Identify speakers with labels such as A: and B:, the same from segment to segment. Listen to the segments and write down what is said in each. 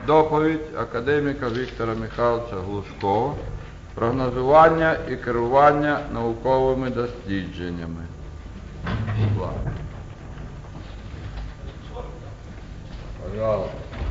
A: доповідь академіка Віктора Михайловича Глушко «Прогнозування і керування науковими дослідженнями». Пожалуйста.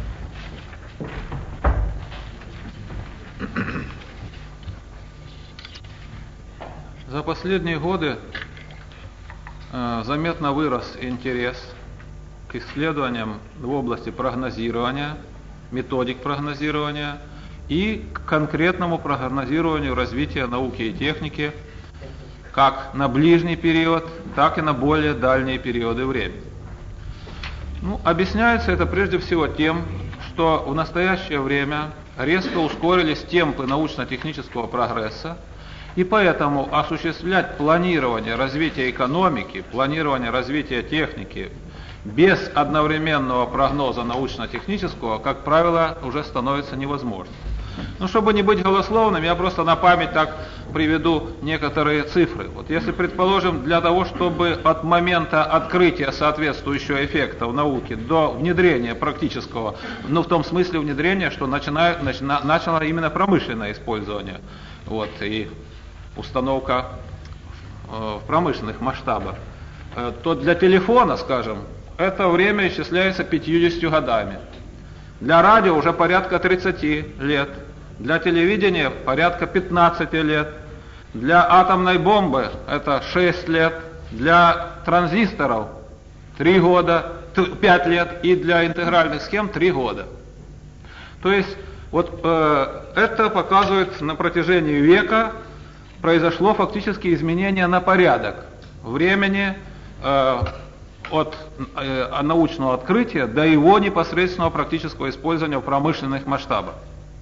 B: За последние годы заметно вырос интерес к исследованиям в области прогнозирования, методик прогнозирования и к конкретному прогнозированию развития науки и техники как на ближний период, так и на более дальние периоды времени. Объясняется это прежде всего тем, что в настоящее время резко ускорились темпы научно-технического прогресса, и поэтому осуществлять планирование развития экономики, планирование развития техники без одновременного прогноза научно-технического, как правило, уже становится невозможным. Чтобы не быть голословным, я просто на память так приведу некоторые цифры. Если, предположим, для того, чтобы от момента открытия соответствующего эффекта в науке до внедрения практического, в том смысле внедрения, что начало именно промышленное использование, и установка в промышленных масштабах, то для телефона, скажем, это время исчисляется 50 годами. Для радио уже порядка 30 лет. Для телевидения порядка 15 лет. Для атомной бомбы это 6 лет. Для транзисторов 3 года, 5 лет. И для интегральных схем 3 года. То есть это показывает, на протяжении века произошло фактически изменение на порядок времени от научного открытия до его непосредственного практического использования в промышленных масштабах.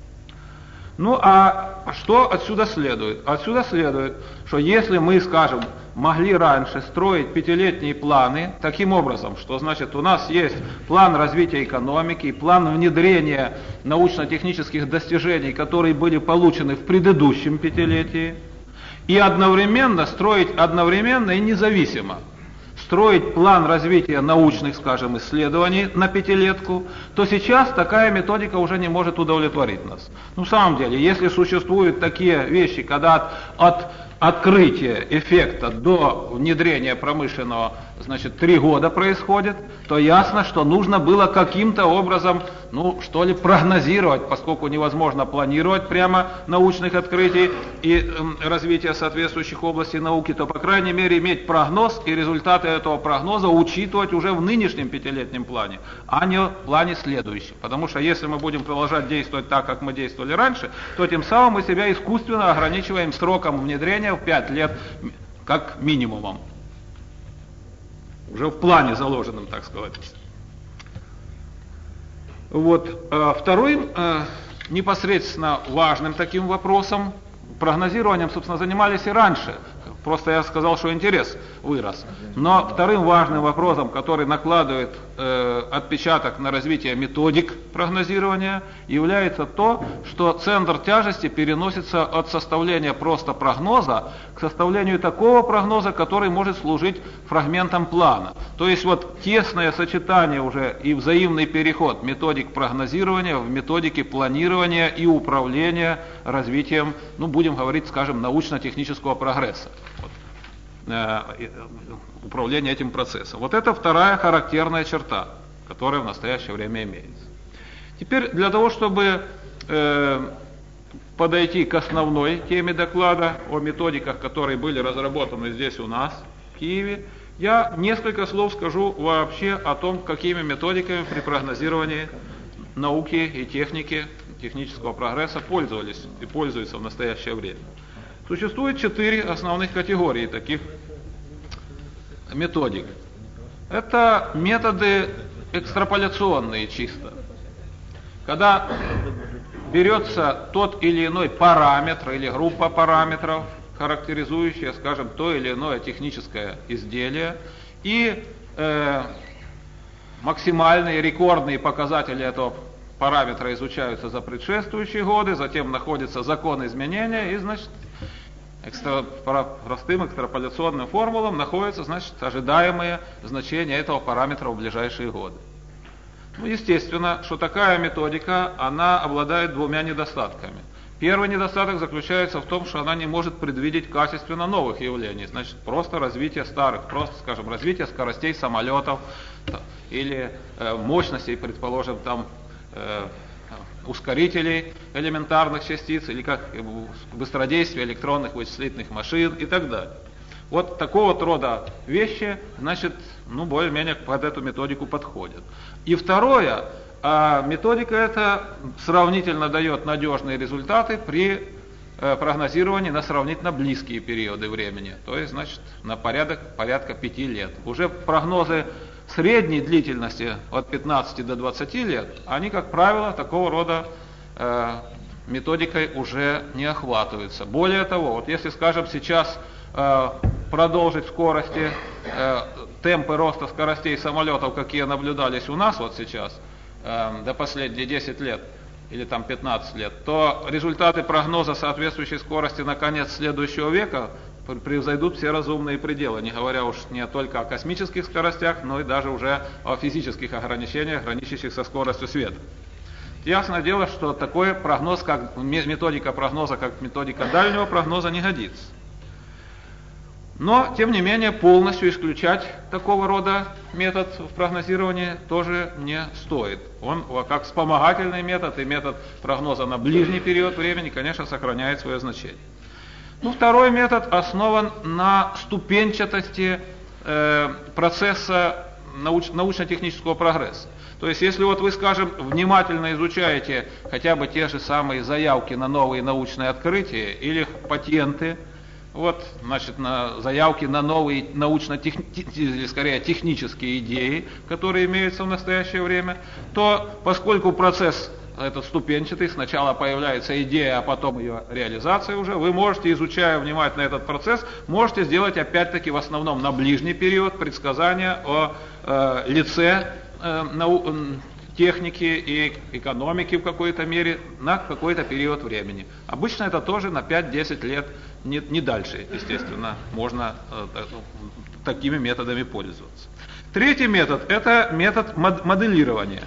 B: А что отсюда следует? Отсюда следует, что если мы, скажем, могли раньше строить 5-летние планы таким образом, что значит у нас есть план развития экономики, план внедрения научно-технических достижений, которые были получены в предыдущем 5-летии, и одновременно строить и независимо строить план развития научных, скажем, исследований на 5-летку, то сейчас такая методика уже не может удовлетворить нас. В самом деле, если существуют такие вещи, когда от открытия эффекта до внедрения промышленного, 3 года происходит, то ясно, что нужно было каким-то образом, прогнозировать, поскольку невозможно планировать прямо научных открытий и развития соответствующих областей науки, то, по крайней мере, иметь прогноз и результаты этого прогноза учитывать уже в нынешнем 5-летнем плане, а не в плане следующем. Потому что если мы будем продолжать действовать так, как мы действовали раньше, то тем самым мы себя искусственно ограничиваем сроком внедрения в 5 лет как минимумом. Уже в плане заложенном, так сказать. Вторым непосредственно важным таким вопросом, прогнозированием, собственно, занимались и раньше. Просто я сказал, что интерес вырос. Но вторым важным вопросом, который накладывает отпечаток на развитие методик прогнозирования, является то, что центр тяжести переносится от составления просто прогноза к составлению такого прогноза, который может служить фрагментом плана. То есть тесное сочетание уже и взаимный переход методик прогнозирования в методики планирования и управления развитием, будем говорить, скажем, научно-технического прогресса. Управление этим процессом. Это вторая характерная черта, которая в настоящее время имеется. Теперь для того, чтобы подойти к основной теме доклада о методиках, которые были разработаны здесь у нас, в Киеве, я несколько слов скажу вообще о том, какими методиками при прогнозировании науки и техники, технического прогресса пользовались и пользуются в настоящее время. Существует 4 основных категории таких методик. Это методы экстраполяционные чисто. Когда берется тот или иной параметр или группа параметров, характеризующая, скажем, то или иное техническое изделие, и максимальные рекордные показатели этого параметра изучаются за предшествующие годы, затем находится закон изменения, и, простым экстраполяционным формулам находятся, ожидаемые значения этого параметра в ближайшие годы. Ну, естественно, что такая методика, она обладает двумя недостатками. Первый недостаток заключается в том, что она не может предвидеть качественно новых явлений. Значит, просто развитие старых, просто, скажем, развитие скоростей самолетов или мощностей, предположим, там ускорителей элементарных частиц, или как быстродействие электронных вычислительных машин и так далее. Вот такого рода вещи, значит, ну, более-менее под эту методику подходят. И второе, методика эта сравнительно дает надежные результаты при прогнозировании на сравнительно близкие периоды времени, то есть, значит, на порядка 5 лет. Уже прогнозы средней длительности от 15 до 20 лет, они, как правило, такого рода методикой уже не охватываются. Более того, вот если, скажем, сейчас продолжить скорости, темпы роста скоростей самолетов, какие наблюдались у нас вот сейчас, до последние 10 лет или там 15 лет, то результаты прогноза соответствующей скорости на конец следующего века превзойдут все разумные пределы, не говоря уж не только о космических скоростях, но и даже уже о физических ограничениях, граничащих со скоростью света. Ясное дело, что такой прогноз, как методика прогноза, как методика дальнего прогноза, не годится. Но, тем не менее, полностью исключать такого рода метод в прогнозировании тоже не стоит. Он, как вспомогательный метод и метод прогноза на ближний период времени, конечно, сохраняет свое значение. Ну, второй метод основан на ступенчатости процесса научно-технического прогресса. То есть, если вот вы, скажем, внимательно изучаете хотя бы те же самые заявки на новые научные открытия или патенты, вот, значит, на заявки на новые научно-технические, скорее, технические идеи, которые имеются в настоящее время, то, поскольку процесс этот ступенчатый, сначала появляется идея, а потом ее реализация уже, вы можете, изучая внимательно этот процесс, можете сделать опять-таки в основном на ближний период предсказания о лице техники и экономики в какой-то мере на какой-то период времени. Обычно это тоже на 5-10 лет, не дальше, естественно, можно такими методами пользоваться. Третий метод – это метод моделирования.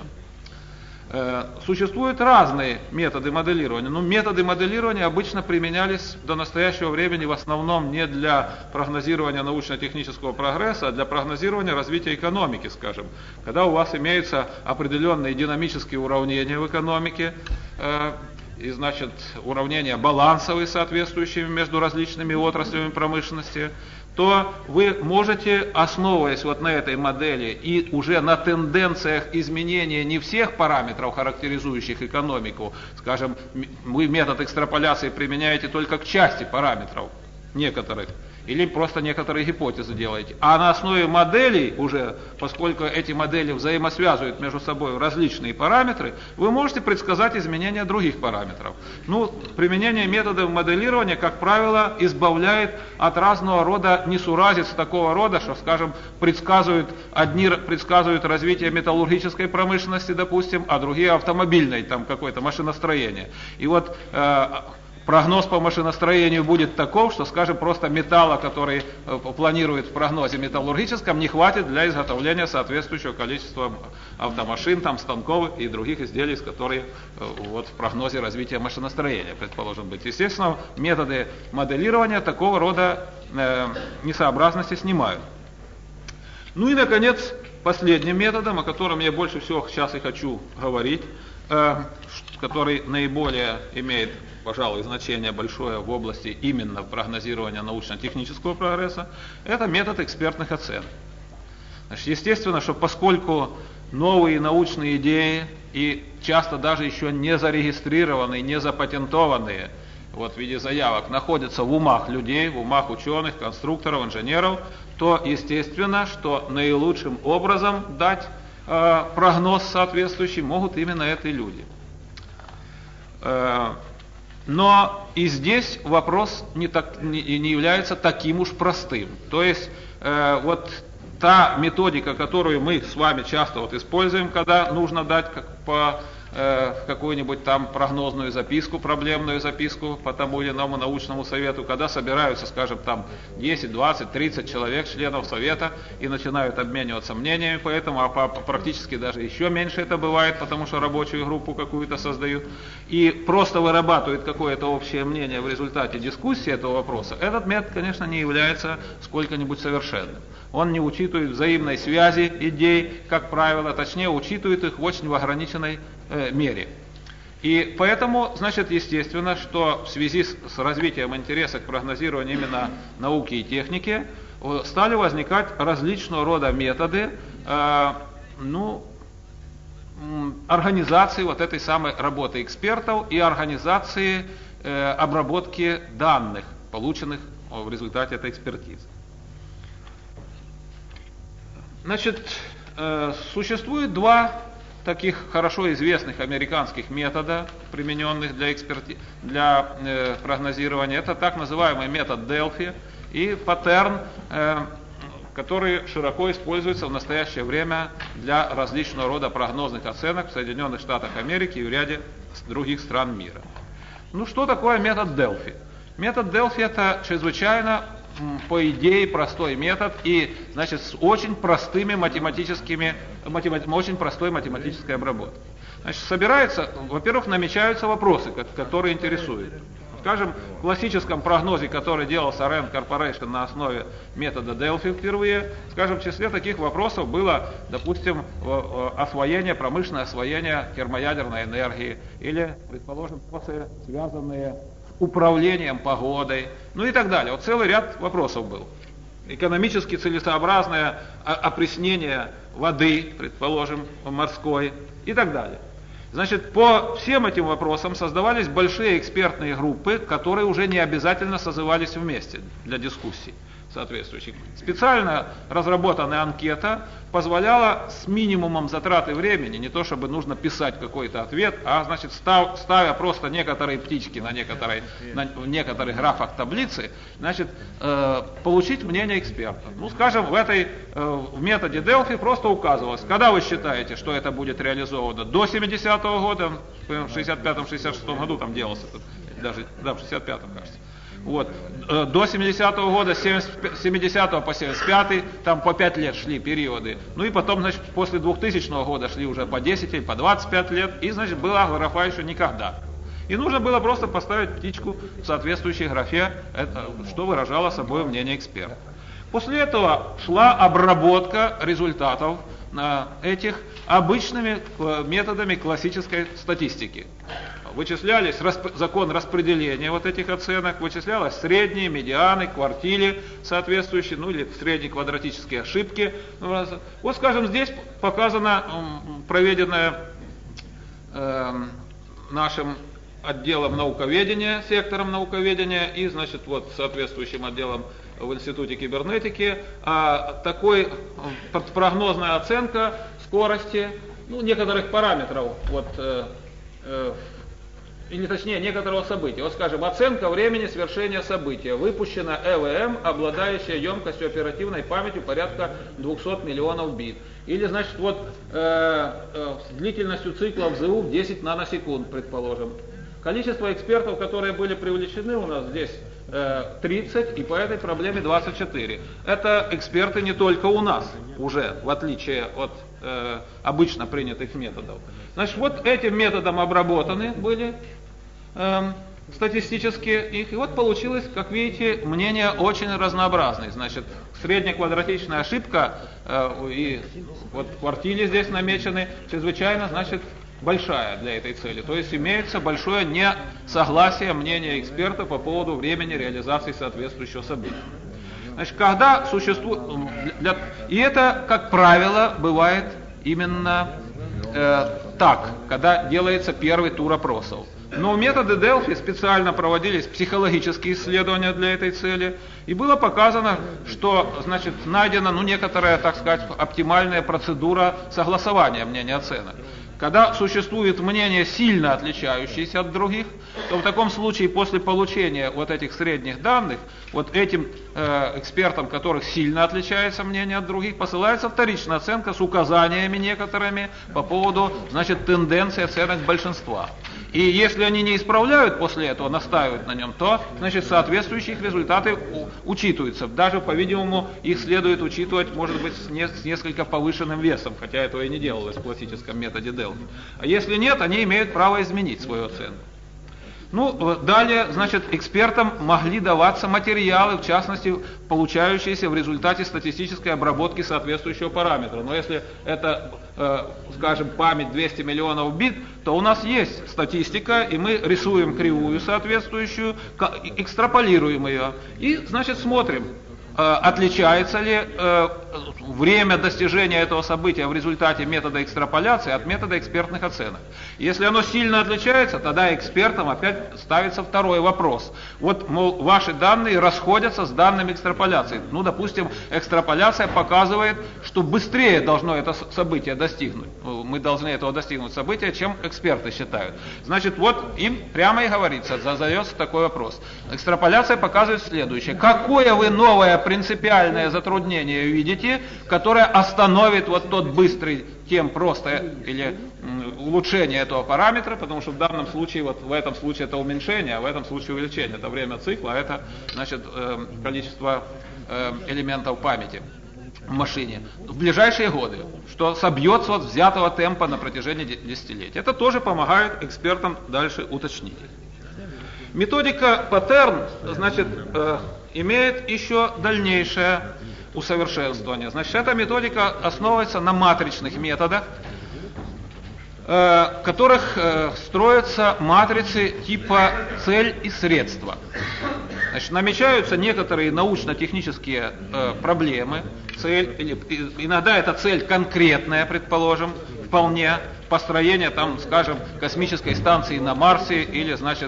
B: Существуют разные методы моделирования, но методы моделирования обычно применялись до настоящего времени в основном не для прогнозирования научно-технического прогресса, а для прогнозирования развития экономики, скажем. Когда у вас имеются определенные динамические уравнения в экономике, и, значит, уравнения балансовые, соответствующие между различными отраслями промышленности, то вы можете, основываясь вот на этой модели и уже на тенденциях изменения не всех параметров, характеризующих экономику, скажем, вы метод экстраполяции применяете только к части параметров некоторых, или просто некоторые гипотезы делаете. А на основе моделей уже, поскольку эти модели взаимосвязывают между собой различные параметры, вы можете предсказать изменения других параметров. Ну, применение методов моделирования, как правило, избавляет от разного рода несуразиц такого рода, что, скажем, одни предсказывают развитие металлургической промышленности, допустим, а другие автомобильной, там какое-то машиностроение. И вот прогноз по машиностроению будет таков, что, скажем, просто металла, который планирует в прогнозе металлургическом, не хватит для изготовления соответствующего количества автомашин, там, станков и других изделий, которые вот, в прогнозе развития машиностроения, предположим, быть. Естественно, методы моделирования такого рода несообразности снимают. Ну и, наконец, последним методом, о котором я больше всего сейчас и хочу говорить, который наиболее имеет, пожалуй, значение большое в области именно прогнозирования научно-технического прогресса, это метод экспертных оценок. Значит, естественно, что поскольку новые научные идеи и часто даже еще не зарегистрированные, не запатентованные вот, в виде заявок находятся в умах людей, в умах ученых, конструкторов, инженеров, то естественно, что наилучшим образом дать прогноз соответствующий могут именно эти люди. Но и здесь вопрос не является таким уж простым. То есть вот та методика, которую мы с вами часто вот используем, когда нужно дать какую-нибудь там прогнозную записку, проблемную записку по тому или иному научному совету, когда собираются, скажем, там 10, 20, 30 человек, членов совета, и начинают обмениваться мнениями по этому, а практически даже еще меньше это бывает, потому что рабочую группу какую-то создают, и просто вырабатывают какое-то общее мнение в результате дискуссии этого вопроса, этот метод, конечно, не является сколько-нибудь совершенным. Он не учитывает взаимной связи идей, как правило, точнее учитывает их в очень ограниченной мере. И поэтому, значит, естественно, что в связи с развитием интереса к прогнозированию именно науки и техники стали возникать различного рода методы организации вот этой самой работы экспертов и организации обработки данных, полученных в результате этой экспертизы. Значит, существует два таких хорошо известных американских метода, примененных для прогнозирования. Это так называемый метод Делфи и паттерн, который широко используется в настоящее время для различного рода прогнозных оценок в Соединенных Штатах Америки и в ряде других стран мира. Ну что такое метод Делфи? Метод Делфи — это чрезвычайно, по идее, простой метод и, значит, с очень простой математической обработкой. Значит, собирается, во-первых, намечаются вопросы, которые интересуют. Скажем, в классическом прогнозе, который делался Rand Corporation на основе метода Делфи впервые, скажем, в числе таких вопросов было, допустим, промышленное освоение термоядерной энергии или, предположим, вопросы, связанные с управлением погодой, ну и так далее. Вот целый ряд вопросов был. Экономически целесообразное опреснение воды, предположим, морской и так далее. Значит, по всем этим вопросам создавались большие экспертные группы, которые уже не обязательно созывались вместе для дискуссий соответствующих. Специально разработанная анкета позволяла с минимумом затраты времени, не то чтобы нужно писать какой-то ответ, а значит ставя просто некоторые птички на некоторых графах таблицы, значит, получить мнение эксперта. Ну, скажем, в методе Делфи просто указывалось, когда вы считаете, что это будет реализовано до 70-го года, в 65-66 году там делался, даже в 65-м, кажется. Вот. До 70-го года, с 70 по 75 там по 5 лет шли периоды. Ну и потом, значит, после 2000 года шли уже по 10 или по 25 лет. И, значит, была графа еще никогда. И нужно было просто поставить птичку в соответствующей графе, что выражало собой мнение эксперта. После этого шла обработка результатов этих обычными методами классической статистики. Вычислялись закон распределения вот этих оценок, вычислялись средние, медианы, квартили соответствующие, ну или средние квадратические ошибки. Вот, скажем, здесь показано проведенное нашим отделом науковедения, сектором науковедения и, значит, вот соответствующим отделом в Институте кибернетики, такой прогнозная оценка скорости, ну, некоторых параметров, вот, или точнее некоторого события. Вот, скажем, оценка времени свершения события. Выпущена ЭВМ, обладающая емкостью оперативной памяти порядка 200 миллионов бит. Или, значит, вот с длительностью цикла в ЗУ 10 наносекунд, предположим. Количество экспертов, которые были привлечены у нас здесь 30, и по этой проблеме 24. Это эксперты не только у нас уже, в отличие от обычно принятых методов. Значит, вот этим методом обработаны были статистически их, и вот получилось, как видите, мнения очень разнообразные. Значит, средняя квадратичная ошибка и вот квартили здесь намечены чрезвычайно, значит, большая для этой цели. То есть имеется большое несогласие мнения эксперта по поводу времени реализации соответствующего события. Значит, когда существует... И это, как правило, бывает именно так, когда делается первый тур опросов. Но в методе Делфи специально проводились психологические исследования для этой цели, и было показано, что, значит, найдена, некоторая, так сказать, оптимальная процедура согласования мнений оценок. Когда существует мнение, сильно отличающееся от других, то в таком случае после получения вот этих средних данных, вот этим экспертам, которых сильно отличается мнение от других, посылается вторичная оценка с указаниями некоторыми по поводу, значит, тенденции оценок большинства. И если они не исправляют после этого, настаивают на нем, то, значит, соответствующие их результаты учитываются. Даже, по-видимому, их следует учитывать, может быть, с несколько повышенным весом, хотя этого и не делалось в классическом методе Делки. А если нет, они имеют право изменить свою оценку. Ну, далее, значит, экспертам могли даваться материалы, в частности, получающиеся в результате статистической обработки соответствующего параметра. Но если это, скажем, память 200 миллионов бит, то у нас есть статистика, и мы рисуем кривую соответствующую, экстраполируем ее, и, значит, смотрим, отличается ли время достижения этого события в результате метода экстраполяции от метода экспертных оценок. Если оно сильно отличается, тогда экспертам опять ставится второй вопрос. Вот, мол, ваши данные расходятся с данными экстраполяции. Ну, допустим, экстраполяция показывает, что быстрее должно это событие достигнуть. Мы должны этого достигнуть события, чем эксперты считают. Значит, вот им прямо и говорится, задается такой вопрос. Экстраполяция показывает следующее. Какое вы новое принципиальное затруднение видите, которое остановит вот тот быстрый тем просто или улучшение этого параметра, потому что в данном случае, вот в этом случае это уменьшение, а в этом случае увеличение. Это время цикла, а это, значит, количество элементов памяти в машине в ближайшие годы, что собьется от взятого темпа на протяжении десятилетий. Это тоже помогает экспертам дальше уточнить. Методика паттерн, значит, имеет еще дальнейшее усовершенствование. Значит, эта методика основывается на матричных методах, в которых строятся матрицы типа цель и средства. Значит, намечаются некоторые научно-технические проблемы, цель, или иногда эта цель конкретная, предположим, вполне, построение, там, скажем, космической станции на Марсе или, значит,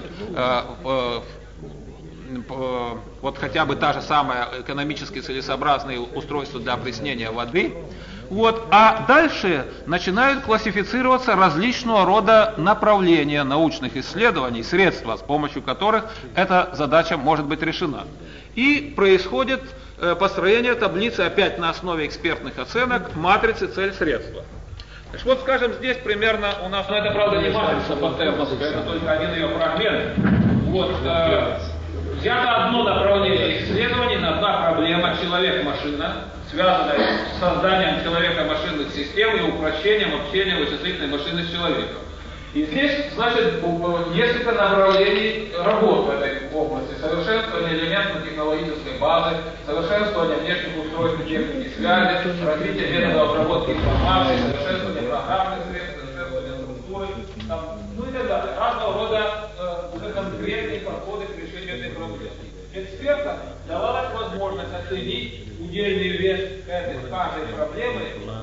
B: вот хотя бы та же самая экономически целесообразные устройства для опреснения воды. Вот. А дальше начинают классифицироваться различного рода направления научных исследований, средства, с помощью которых эта задача может быть решена. И происходит построение таблицы опять на основе экспертных оценок матрицы цель-средства. Значит, вот, скажем, здесь примерно у нас, но это, правда, не матрица паттерновская, это только один ее фрагмент. Вот, взято одно направление исследований на одна проблема человек-машина, связанная с созданием человека-машинных систем и упрощением общения вычислительной машины с человеком. И здесь, значит, несколько направлений работ в этой области. Совершенствование элементно-технологической базы, совершенствование внешних устройств и техники связи, развитие методов обработки информации, совершенствование программных средств, совершенствование структуры, ну и так далее. Разного рода уже конкретные подходы к решению этой проблемы. Экспертам давалась возможность оценить удельный вес каждой проблемы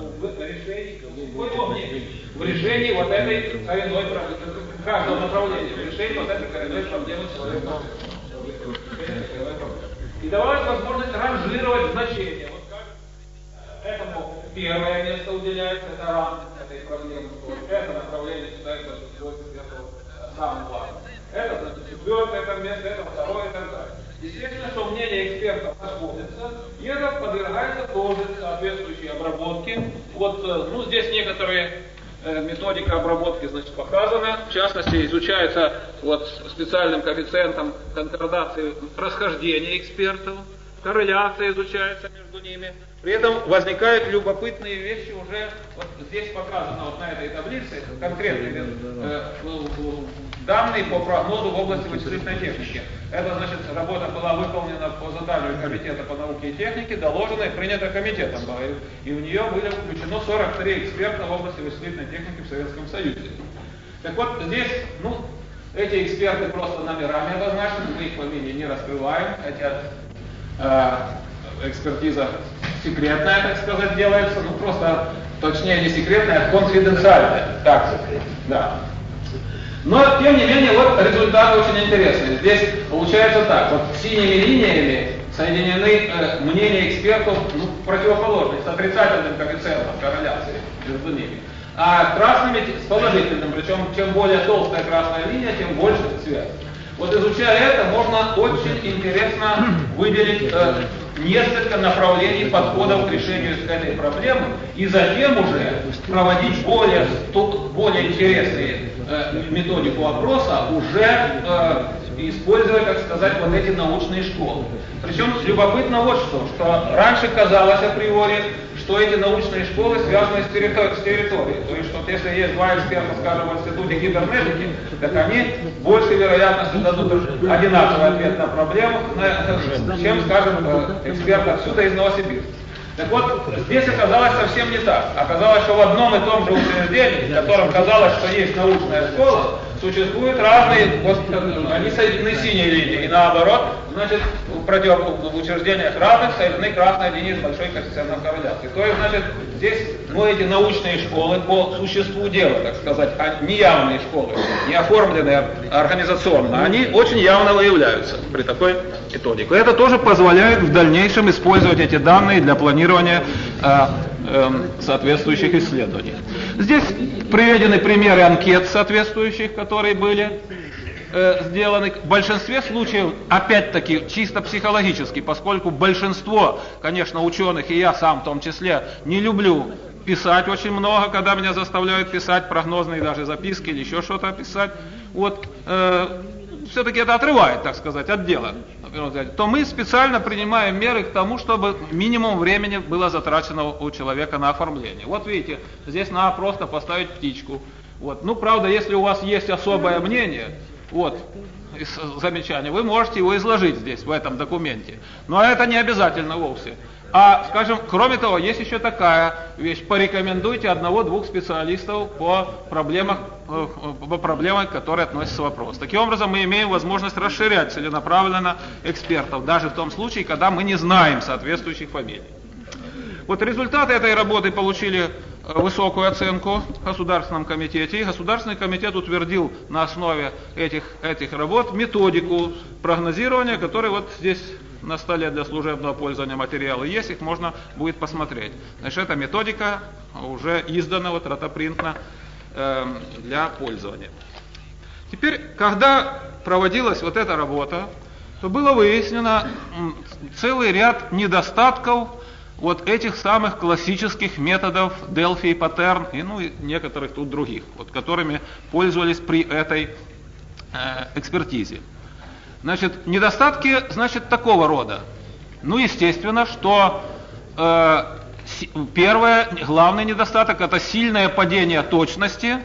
B: в решении вот этой коренной проблемы, каждого направления, в решении вот этой коренной проблемы человека. И давалась возможность ранжировать значения. Вот как этому первое место уделяется, это ранг этой проблемы, это направление считается самым важным. Это, значит, четвертое это место, это второе и так далее. Естественно, что мнение экспертов расходится, и это подвергается тоже соответствующей обработке. Вот, ну, здесь некоторые методика обработки, значит, показана. В частности, изучается вот специальным коэффициентом конкордации расхождения экспертов, корреляция изучается между ними. При этом возникают любопытные вещи уже, вот здесь показано вот на этой таблице, конкретные данные по прогнозу в области вычислительной техники. Это, значит, работа была выполнена по заданию Комитета по науке и технике, доложена и принята комитетом. И в нее были включено 43 эксперта в области вычислительной техники в Советском Союзе. Так вот, здесь, ну, эти эксперты просто номерами обозначены, мы их фамилии не раскрываем, хотя экспертиза секретная, так сказать, делается, ну просто, точнее, не секретная, а конфиденциальная. Так, да. Но, тем не менее, вот результаты очень интересные. Здесь получается так, вот синими линиями соединены мнения экспертов, ну, противоположные, с отрицательным коэффициентом корреляции между ними. а красными с положительным, причем чем более толстая красная линия, тем больше связь. Вот изучая это, можно очень интересно выделить несколько направлений подходов к решению этой проблемы и затем уже проводить более интересные методику опроса, уже используя, так сказать, вот эти научные школы. Причем любопытно вот что раньше казалось априори, что эти научные школы связаны с территорией. То есть, что если есть два эксперта, скажем, в институте кибернетики, так они больше вероятности дадут одинаковый ответ на проблему, чем, скажем, эксперт отсюда из Новосибирска. Так вот, здесь оказалось совсем не так. Оказалось, что в одном и том же учреждении, в котором казалось, что есть научная школа, существуют разные, вот, они соединены синей линией, и наоборот, значит, в учреждениях разных соединены красной линией с большой коэффициентом корреляции. То есть, значит, здесь, эти научные школы по существу дела, так сказать, неявные школы, не оформленные организационно, они очень явно выявляются при такой методике. Это тоже позволяет в дальнейшем использовать эти данные для планирования соответствующих исследований. Здесь приведены примеры анкет соответствующих, которые были сделаны. В большинстве случаев, опять-таки, чисто психологически, поскольку большинство, конечно, ученых, и я сам в том числе, не люблю писать очень много, когда меня заставляют писать прогнозные даже записки или еще что-то писать, все-таки это отрывает, так сказать, от дела, то мы специально принимаем меры к тому, чтобы минимум времени было затрачено у человека на оформление. Вот видите, здесь надо просто поставить птичку. Правда, если у вас есть особое мнение, замечание, вы можете его изложить здесь, в этом документе. Но это не обязательно вовсе. А, скажем, кроме того, есть еще такая вещь. Порекомендуйте одного-двух специалистов по проблемам, которые относятся к вопросу. Таким образом, мы имеем возможность расширять целенаправленно экспертов, даже в том случае, когда мы не знаем соответствующих фамилий. Результаты этой работы получили высокую оценку в Государственном комитете, и Государственный комитет утвердил на основе этих работ методику прогнозирования, которая здесь на столе для служебного пользования материалы есть, их можно будет посмотреть. Значит, эта методика уже издана ротопринтно для пользования. Теперь, когда проводилась эта работа, то было выяснено целый ряд недостатков этих самых классических методов Delphi и Pattern, и некоторых тут других, которыми пользовались при этой экспертизе. Значит, недостатки, такого рода. Естественно, что главный недостаток — это сильное падение точности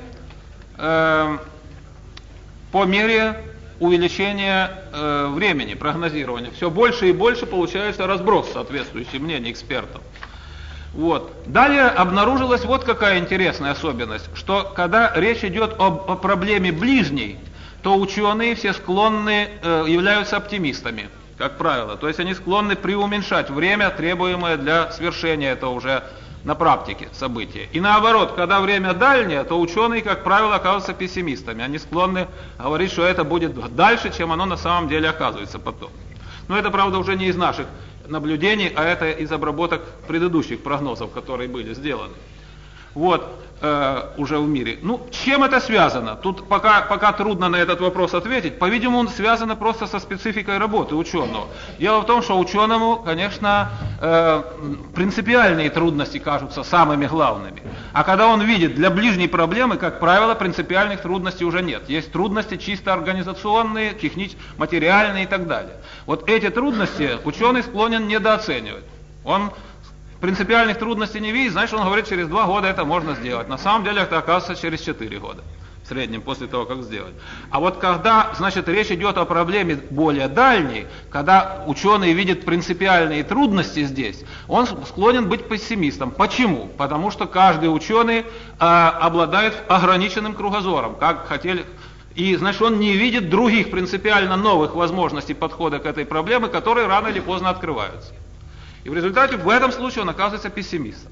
B: по мере увеличения времени прогнозирования. Все больше и больше получается разброс соответствующий мнений экспертов. Далее обнаружилась какая интересная особенность, что когда речь идет о проблеме ближней, то ученые все склонны, являются оптимистами, как правило. То есть они склонны преуменьшать время, требуемое для свершения этого уже на практике события. И наоборот, когда время дальнее, то ученые, как правило, оказываются пессимистами. Они склонны говорить, что это будет дальше, чем оно на самом деле оказывается потом. Но это, правда, уже не из наших наблюдений, а это из обработок предыдущих прогнозов, которые были сделаны. Уже в мире. Чем это связано? Тут пока трудно на этот вопрос ответить. По-видимому, он связано просто со спецификой работы ученого. Дело в том, что ученому, конечно, принципиальные трудности кажутся самыми главными. А когда он видит для ближней проблемы, как правило, принципиальных трудностей уже нет. Есть трудности чисто организационные, материальные и так далее. Эти трудности ученый склонен недооценивать. Он принципиальных трудностей не видит, значит, он говорит, через 2 года это можно сделать. На самом деле это оказывается через 4 года, в среднем, после того, как сделать. А когда, речь идет о проблеме более дальней, когда ученый видит принципиальные трудности здесь, он склонен быть пессимистом. Почему? Потому что каждый ученый обладает ограниченным кругозором, и, он не видит других принципиально новых возможностей подхода к этой проблеме, которые рано или поздно открываются. И в результате в этом случае он оказывается пессимистом.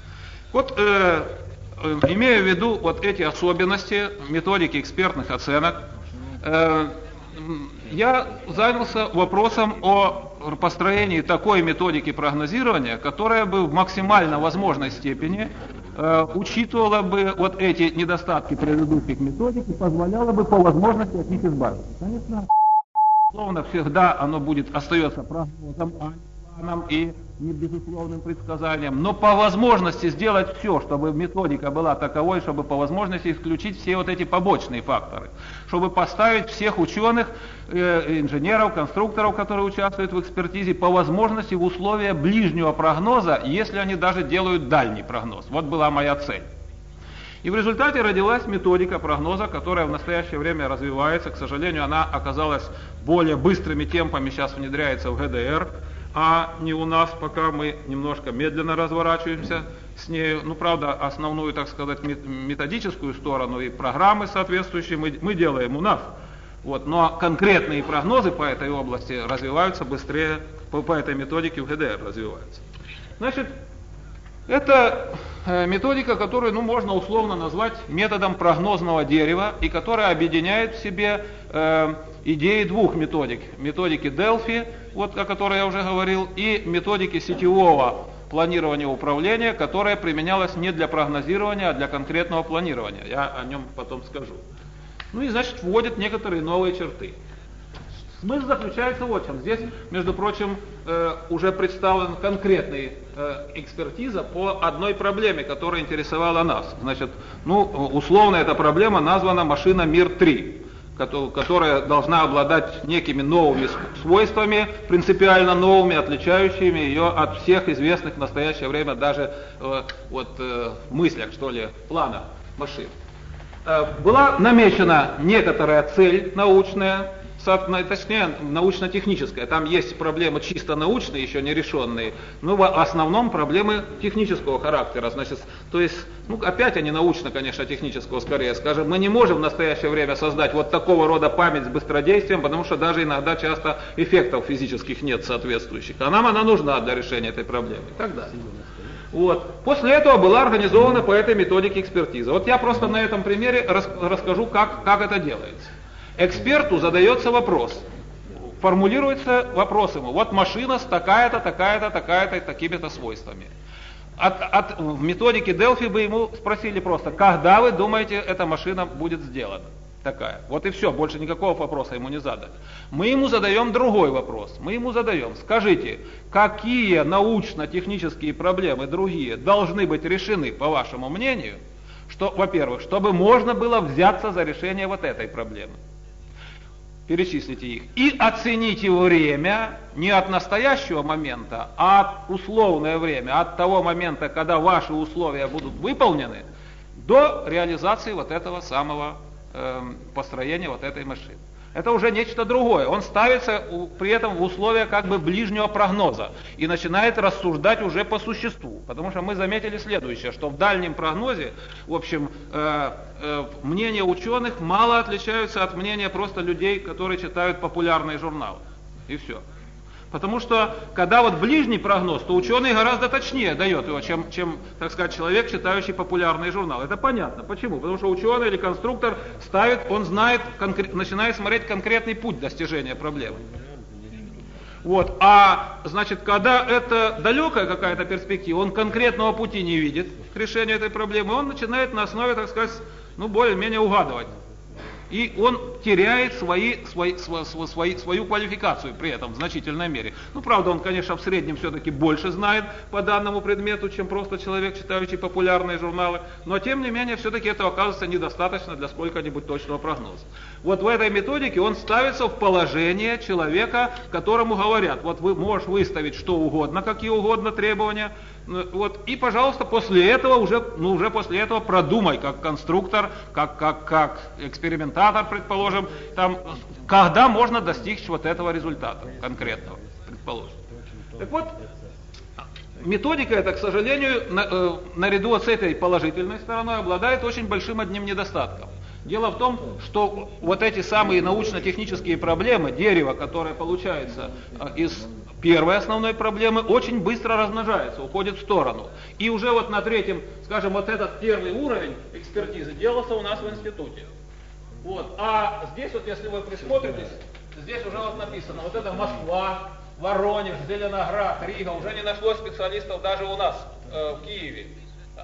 B: Имея в виду эти особенности методики экспертных оценок, я занялся вопросом о построении такой методики прогнозирования, которая бы в максимально возможной степени учитывала бы вот эти недостатки предыдущих методик и позволяла бы по возможности от них избавиться. Конечно, безусловно, всегда оно остается прогнозом, а не планом и не безусловным предсказанием, но по возможности сделать все, чтобы методика была таковой, чтобы по возможности исключить все вот эти побочные факторы, чтобы поставить всех ученых, инженеров, конструкторов, которые участвуют в экспертизе, по возможности в условия ближнего прогноза, если они даже делают дальний прогноз. Вот была моя цель. И в результате родилась методика прогноза, которая в настоящее время развивается. К сожалению, она оказалась более быстрыми темпами, сейчас внедряется в ГДР, а не у нас, пока мы немножко медленно разворачиваемся с ней. Ну, правда, основную, так сказать, методическую сторону и программы соответствующие мы делаем у нас. Вот, но конкретные прогнозы по этой области развиваются быстрее, по этой методике в ГДР развиваются. Значит, это методика, которую можно условно назвать методом прогнозного дерева, и которая объединяет в себе идеи двух методик. Методики Delphi, вот о которой я уже говорил, и методики сетевого планирования управления, которая применялась не для прогнозирования, а для конкретного планирования. Я о нем потом скажу. Ну и, значит, вводит некоторые новые черты. Смысл заключается вот в чем. Здесь, между прочим, уже представлена конкретная экспертиза по одной проблеме, которая интересовала нас. Значит, условно эта проблема названа машина МИР-3, которая должна обладать некими новыми свойствами, принципиально новыми, отличающими ее от всех известных в настоящее время даже в мыслях, что ли, плана машин. Была намечена некоторая цель научная, точнее научно-техническая. Там есть проблемы чисто научные, еще не решенные, но в основном проблемы технического характера. Значит, то есть, опять они научно, конечно, технического скорее. Скажем, мы не можем в настоящее время создать вот такого рода память с быстродействием, потому что даже иногда часто эффектов физических нет соответствующих. А нам она нужна для решения этой проблемы и так далее. Вот. После этого была организована по этой методике экспертиза. Вот я просто на этом примере расскажу, как это делается. Эксперту задается вопрос, формулируется вопрос ему: вот машина с такая-то, такая-то, такая-то и такими-то свойствами. В методике Delphi бы ему спросили просто: когда вы думаете, эта машина будет сделана? Такая. Вот и все, больше никакого вопроса ему не задали. Мы ему задаем другой вопрос. Мы ему задаем: скажите, какие научно-технические проблемы другие должны быть решены, по вашему мнению, что, во-первых, чтобы можно было взяться за решение вот этой проблемы. Перечислите их. И оцените время не от настоящего момента, а от условное время, от того момента, когда ваши условия будут выполнены, до реализации вот этого самого построения вот этой машины. Это уже нечто другое. Он ставится при этом в условия как бы ближнего прогноза и начинает рассуждать уже по существу. Потому что мы заметили следующее, что в дальнем прогнозе, в общем, мнения ученых мало отличаются от мнения просто людей, которые читают популярные журналы. И все. Потому что, когда вот ближний прогноз, то ученый гораздо точнее дает его, чем, так сказать, человек, читающий популярные журналы. Это понятно. Почему? Потому что ученый или конструктор ставит, он знает, начинает смотреть конкретный путь достижения проблемы. Вот. А, значит, когда это далекая какая-то перспектива, он конкретного пути не видит к решению этой проблемы, он начинает на основе, так сказать, более-менее угадывать. И он теряет свою квалификацию при этом в значительной мере. Правда, он, конечно, в среднем все-таки больше знает по данному предмету, чем просто человек, читающий популярные журналы, но тем не менее, все-таки этого оказывается недостаточно для сколько-нибудь точного прогноза. Вот в этой методике он ставится в положение человека, которому говорят: вот вы можешь выставить что угодно, какие угодно требования, вот, и, пожалуйста, после этого уже после этого продумай, как конструктор, как экспериментатор, предположим, когда можно достичь вот этого результата конкретного, предположим. Так вот, методика эта, к сожалению, наряду с этой положительной стороной обладает очень большим одним недостатком. Дело в том, что вот эти самые научно-технические проблемы, дерево, которое получается из первой основной проблемы, очень быстро размножается, уходит в сторону. И уже вот на третьем, скажем, вот этот первый уровень экспертизы делался у нас в институте. Вот. А здесь вот, если вы присмотритесь, здесь уже вот написано: вот это Москва, Воронеж, Зеленоград, Рига, уже не нашлось специалистов даже у нас в Киеве.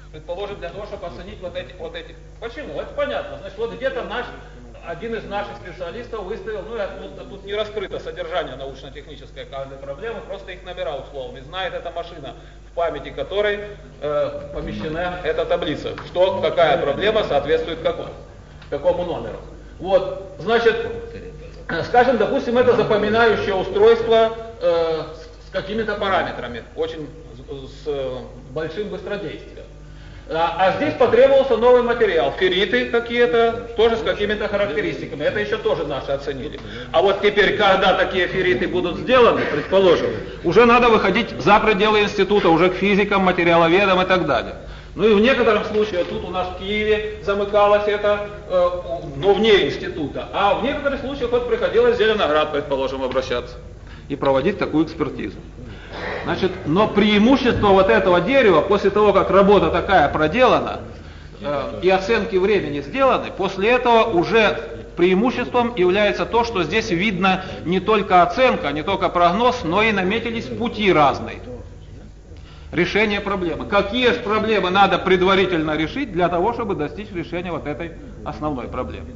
B: Предположим, для того, чтобы оценить вот эти. Почему? Это понятно. Значит, вот где-то один из наших специалистов выставил, тут не раскрыто содержание научно-технической каждой проблемы, просто их номера условно. И знает эта машина, в памяти которой помещена эта таблица, что какая проблема соответствует какому номеру. Вот, значит, скажем, допустим, это запоминающее устройство с какими-то параметрами, очень с большим быстродействием. А здесь потребовался новый материал, ферриты какие-то, тоже с какими-то характеристиками. Это еще тоже наши оценили. А вот теперь, когда такие ферриты будут сделаны, предположим, уже надо выходить за пределы института, уже к физикам, материаловедам и так далее. Ну и в некотором случае, тут у нас в Киеве замыкалось это, но вне института. А в некоторых случаях вот приходилось в Зеленоград, предположим, обращаться и проводить такую экспертизу. Значит, но преимущество вот этого дерева, после того, как работа такая проделана, и оценки времени сделаны, после этого уже преимуществом является то, что здесь видно не только оценка, не только прогноз, но и наметились пути разные. Решение проблемы. Какие же проблемы надо предварительно решить для того, чтобы достичь решения вот этой основной проблемы.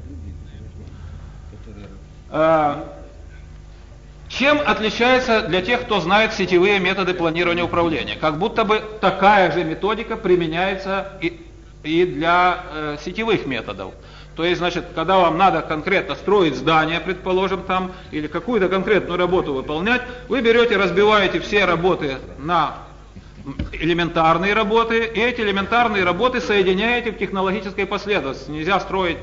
B: Чем отличается для тех, кто знает сетевые методы планирования управления? Как будто бы такая же методика применяется и для сетевых методов. То есть, значит, когда вам надо конкретно строить здание, предположим, там, или какую-то конкретную работу выполнять, вы берете, разбиваете все работы на элементарные работы, и эти элементарные работы соединяете в технологической последовательности. Нельзя строить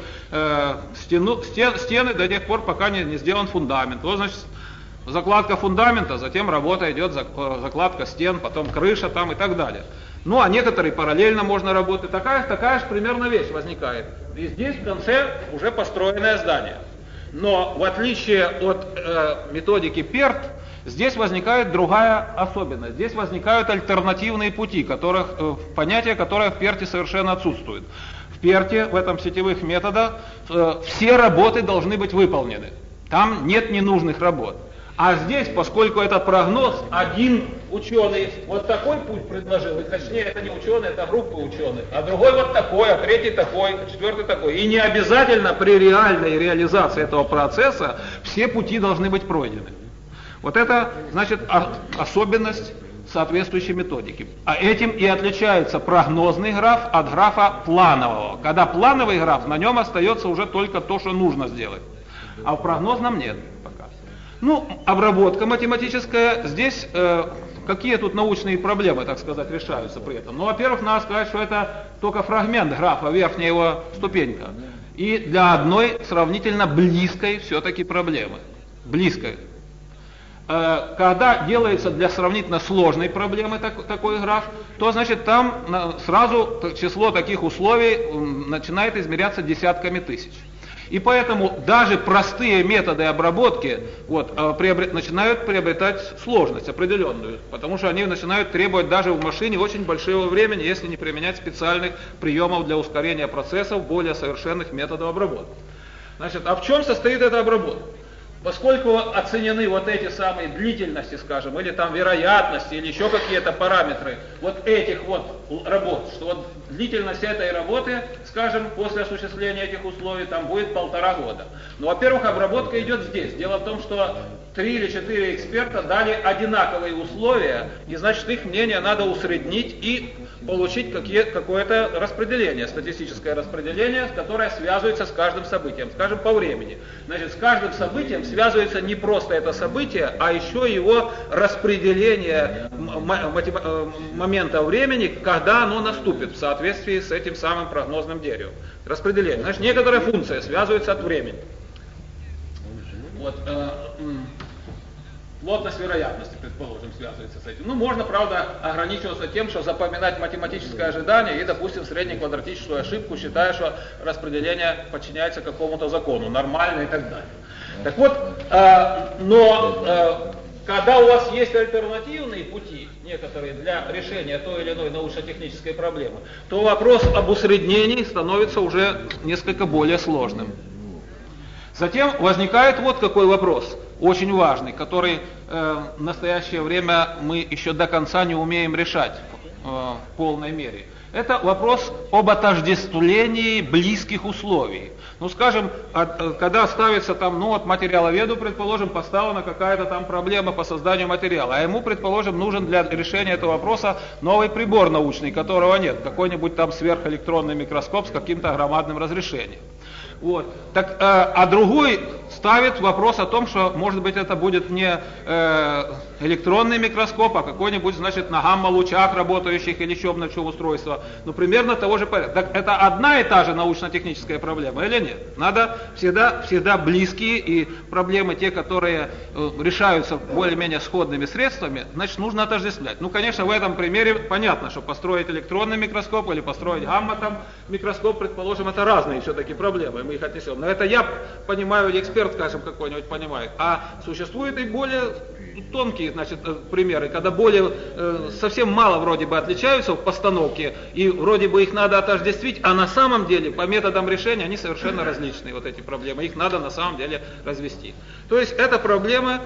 B: стены до тех пор, пока не сделан фундамент. Вот, значит, закладка фундамента, затем работа идет, закладка стен, потом крыша там и так далее. Ну, а некоторые параллельно можно работать. Такая же примерно вещь возникает. И здесь в конце уже построенное здание. Но в отличие от методики PERT, здесь возникает другая особенность. Здесь возникают альтернативные пути, понятия, которые в PERT совершенно отсутствуют. В PERT, в этом сетевых методах, все работы должны быть выполнены. Там нет ненужных работ. А здесь, поскольку это прогноз, один ученый вот такой путь предложил, и точнее это не ученый, это группа ученых, а другой вот такой, а третий такой, а четвертый такой. И не обязательно при реальной реализации этого процесса все пути должны быть пройдены. Вот это, значит, особенность соответствующей методики. А этим и отличается прогнозный граф от графа планового. Когда плановый граф, на нем остается уже только то, что нужно сделать. А в прогнозном нет пока. Ну, обработка математическая, здесь какие тут научные проблемы, так сказать, решаются при этом? Ну, во-первых, надо сказать, что это только фрагмент графа, верхняя его ступенька. И для одной сравнительно близкой все-таки проблемы. Близкой. Когда делается для сравнительно сложной проблемы такой граф, то, значит, там сразу число таких условий начинает измеряться десятками тысяч. И поэтому даже простые методы обработки начинают приобретать сложность определенную, потому что они начинают требовать даже в машине очень большого времени, если не применять специальных приемов для ускорения процессов, более совершенных методов обработки. Значит, а в чем состоит эта обработка? Поскольку оценены вот эти самые длительности, скажем, или там вероятности, или еще какие-то параметры вот этих вот работ, что вот длительность этой работы, скажем, после осуществления этих условий там будет 1,5 года. Ну, во-первых, обработка идет здесь. Дело в том, что 3 или 4 эксперта дали одинаковые условия, и значит их мнение надо усреднить и получить какое-то распределение, статистическое распределение, которое связывается с каждым событием, скажем, по времени. Значит, с каждым событием связывается не просто это событие, а еще его распределение момента времени, когда оно наступит в соответствии с этим самым прогнозным деревом. Распределение. Значит, некоторая функция связывается от времени. Вот, плотность вероятности, предположим, связывается с этим. Ну, можно, правда, ограничиваться тем, что запоминать математическое ожидание и, допустим, среднеквадратическую ошибку, считая, что распределение подчиняется какому-то закону, нормально и так далее. Так вот, когда у вас есть альтернативные пути, некоторые для решения той или иной научно-технической проблемы, то вопрос об усреднении становится уже несколько более сложным. Затем возникает вот какой вопрос, очень важный, который в настоящее время мы еще до конца не умеем решать в полной мере. Это вопрос об отождествлении близких условий. Ну, скажем, когда ставится там, ну, вот материаловеду, предположим, поставлена какая-то там проблема по созданию материала, а ему, предположим, нужен для решения этого вопроса новый прибор научный, которого нет, какой-нибудь там сверхэлектронный микроскоп с каким-то громадным разрешением. Вот. Так, а другой ставит вопрос о том, что, может быть, это будет не электронный микроскоп, а какой-нибудь, значит, на гамма-лучах работающих или еще на чем устройство. Ну, примерно того же порядка. Так это одна и та же научно-техническая проблема или нет? Надо всегда близкие, и проблемы те, которые решаются более-менее сходными средствами, значит, нужно отождествлять. Ну, конечно, в этом примере понятно, что построить электронный микроскоп или построить гамма-микроскоп, предположим, это разные все-таки проблемы, мы их отнесем. Но это я понимаю, или эксперт, скажем, какой-нибудь понимает. А существуют и более тонкие, значит, примеры, когда более совсем мало вроде бы отличаются в постановке, и вроде бы их надо отождествить, а на самом деле по методам решения они совершенно различные, вот эти проблемы, их надо на самом деле развести. То есть это проблемы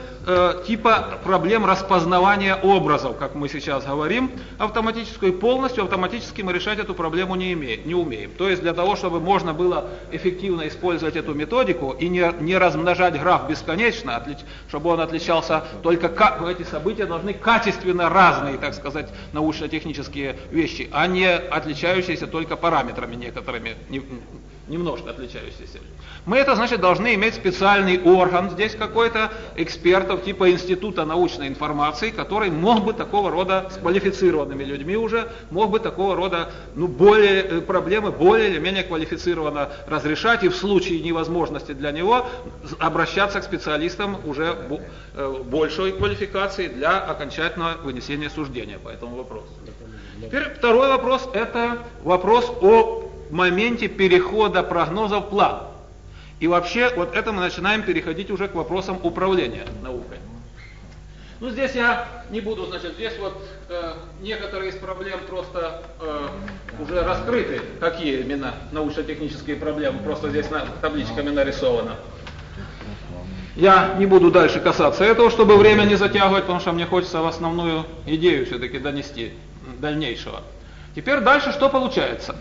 B: типа проблем распознавания образов, как мы сейчас говорим, автоматическую, и полностью автоматически мы решать эту проблему не умеем. То есть для того, чтобы можно было эффективно использовать эту методику и не размножать граф бесконечно, чтобы он отличался только эти события должны качественно разные, так сказать, научно-технические вещи, а не отличающиеся только параметрами некоторыми, немножко отличающиеся. Мы это, значит, должны иметь специальный орган здесь какой-то, экспертов типа Института научной информации, который мог бы такого рода, с квалифицированными людьми уже, мог бы такого рода, проблемы более или менее квалифицированно разрешать, и в случае невозможности для него обращаться к специалистам уже большой квалификации для окончательного вынесения суждения по этому вопросу. Теперь второй вопрос, это вопрос о моменте перехода прогноза в план. И вообще, вот это мы начинаем переходить уже к вопросам управления наукой. Ну, здесь я не буду, значит, здесь вот некоторые из проблем просто уже раскрыты, какие именно научно-технические проблемы, просто здесь табличками нарисовано. Я не буду дальше касаться этого, чтобы время не затягивать, потому что мне хочется в основную идею все-таки донести дальнейшего. Теперь дальше что получается?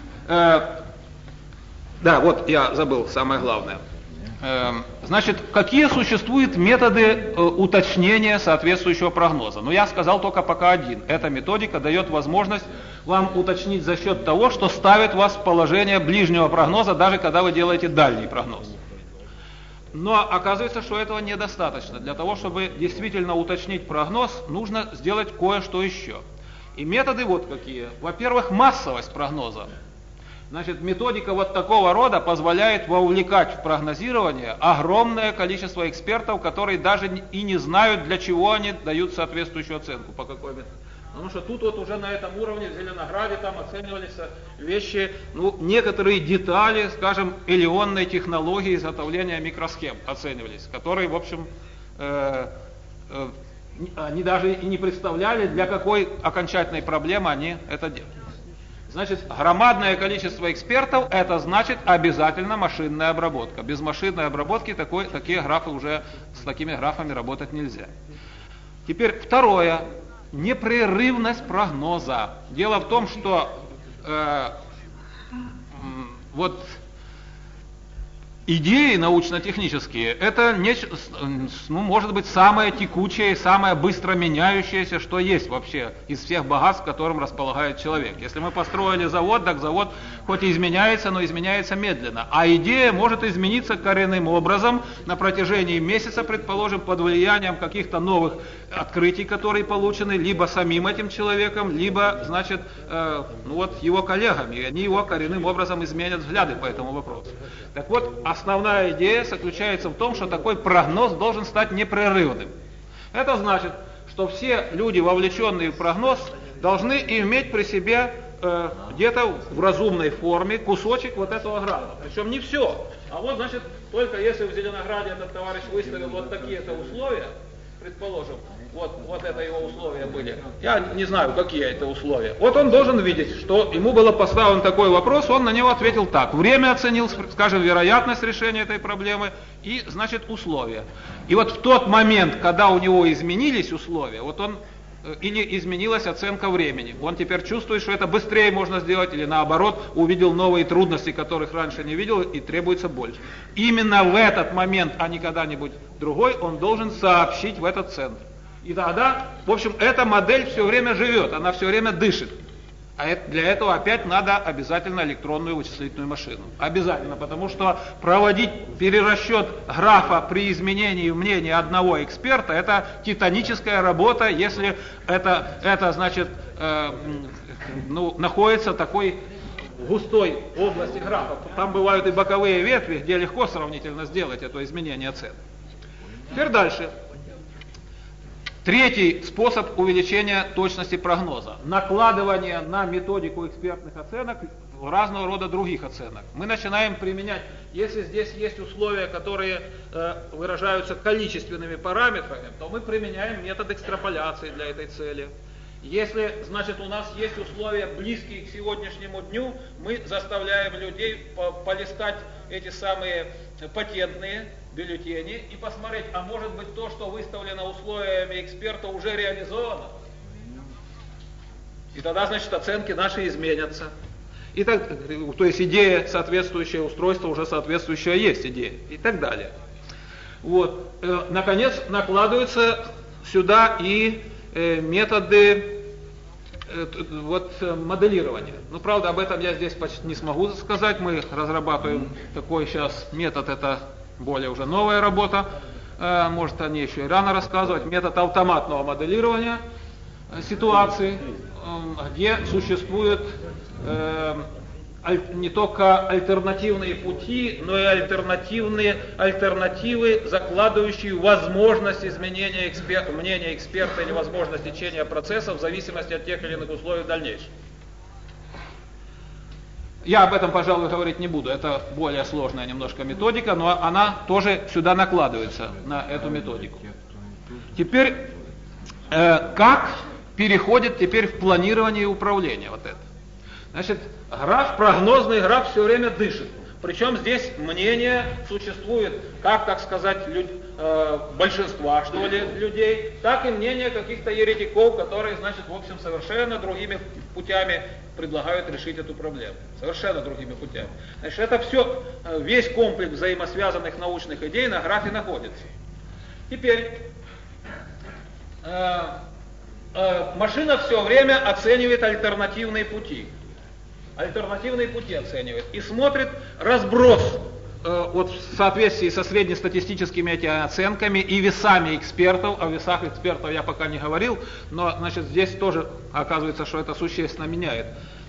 B: Да, вот я забыл самое главное. Значит, какие существуют методы уточнения соответствующего прогноза? Ну, я сказал только пока один. Эта методика дает возможность вам уточнить за счет того, что ставит вас в положение ближнего прогноза, даже когда вы делаете дальний прогноз. Но оказывается, что этого недостаточно. Для того, чтобы действительно уточнить прогноз, нужно сделать кое-что еще. И методы вот какие. Во-первых, массовость прогноза. Значит, методика вот такого рода позволяет вовлекать в прогнозирование огромное количество экспертов, которые даже и не знают, для чего они дают соответствующую оценку, по какой методе. Потому что тут вот уже на этом уровне в Зеленограде там оценивались вещи, некоторые детали, скажем, элеонной технологии изготовления микросхем оценивались, которые, в общем, они даже и не представляли, для какой окончательной проблемы они это делают. Значит, громадное количество экспертов, это значит обязательно машинная обработка. Без машинной обработки такие графы уже, с такими графами работать нельзя. Теперь второе. Непрерывность прогноза. Дело в том, что вот идеи научно-технические, это может быть самое текучее и самое быстро меняющееся, что есть вообще из всех богатств, которым располагает человек. Если мы построили завод, так завод хоть и изменяется, но изменяется медленно. А идея может измениться коренным образом на протяжении месяца, предположим, под влиянием каких-то новых открытий, которые получены либо самим этим человеком, либо, значит, его коллегами. И они его коренным образом изменят взгляды по этому вопросу. Так вот, основная идея заключается в том, что такой прогноз должен стать непрерывным. Это значит, что все люди, вовлеченные в прогноз, должны иметь при себе где-то в разумной форме кусочек вот этого графа. Причем не все. А вот, значит, только если в Зеленограде этот товарищ выставил вот такие-то условия, предположим, вот это его условия были. Я не знаю, какие это условия. Вот он должен видеть, что ему было поставлен такой вопрос, он на него ответил так. Время оценил, скажем, вероятность решения этой проблемы и, значит, условия. И вот в тот момент, когда у него изменились условия, вот он и не изменилась оценка времени. Он теперь чувствует, что это быстрее можно сделать, или наоборот, увидел новые трудности, которых раньше не видел, и требуется больше. Именно в этот момент, а не когда-нибудь другой, он должен сообщить в этот центр. И тогда, в общем, эта модель все время живет, она все время дышит. А для этого опять надо обязательно электронную вычислительную машину. Обязательно, потому что проводить перерасчет графа при изменении мнения одного эксперта — это титаническая работа, если это значит, находится в такой густой области графа. Там бывают и боковые ветви, где легко сравнительно сделать это изменение цен. Теперь дальше. Третий способ увеличения точности прогноза – накладывание на методику экспертных оценок разного рода других оценок. Мы начинаем применять, если здесь есть условия, которые выражаются количественными параметрами, то мы применяем метод экстраполяции для этой цели. Если, значит, у нас есть условия, близкие к сегодняшнему дню, мы заставляем людей полистать эти самые патентные бюллетени и посмотреть, а может быть то, что выставлено условиями эксперта, уже реализовано. И тогда, значит, оценки наши изменятся. И так, то есть идея, соответствующее устройство, уже соответствующая есть идея. И так далее. Вот. Наконец, накладываются сюда и методы моделирования. Ну, правда, об этом я здесь почти не смогу сказать. Мы разрабатываем такой сейчас метод, это более уже новая работа, может о ней еще и рано рассказывать, метод автоматного моделирования ситуации, где существуют не только альтернативные пути, но и альтернативы, закладывающие возможность изменения мнения эксперта или возможность течения процесса в зависимости от тех или иных условий в дальнейшем. Я об этом, пожалуй, говорить не буду, это более сложная немножко методика, но она тоже сюда накладывается, на эту методику. Теперь, как переходит теперь в планирование и управление вот это? Значит, прогнозный граф все время дышит. Причем здесь мнение существует, как, так сказать, большинства, что ли, людей, так и мнение каких-то еретиков, которые, значит, в общем, совершенно другими путями предлагают решить эту проблему. Совершенно другими путями. Значит, это все, весь комплекс взаимосвязанных научных идей на графе находится. Теперь, машина все время оценивает альтернативные пути. Альтернативные пути оценивает и смотрит разброс вот в соответствии со среднестатистическими этими оценками и весами экспертов. О весах экспертов я пока не говорил, но, значит, здесь тоже оказывается, что это существенно меняет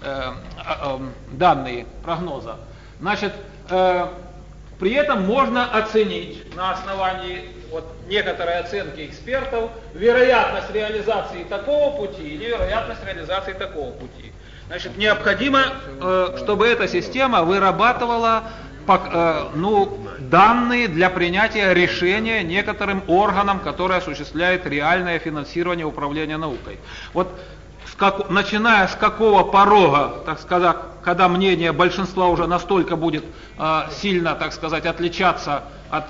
B: данные прогноза. Значит, при этом можно оценить на основании некоторой оценки экспертов вероятность реализации такого пути или вероятность реализации такого пути. Значит, необходимо, чтобы эта система вырабатывала данные для принятия решения некоторым органам, которые осуществляют реальное финансирование управления наукой. Вот начиная с какого порога, так сказать, когда мнение большинства уже настолько будет сильно, так сказать, отличаться от...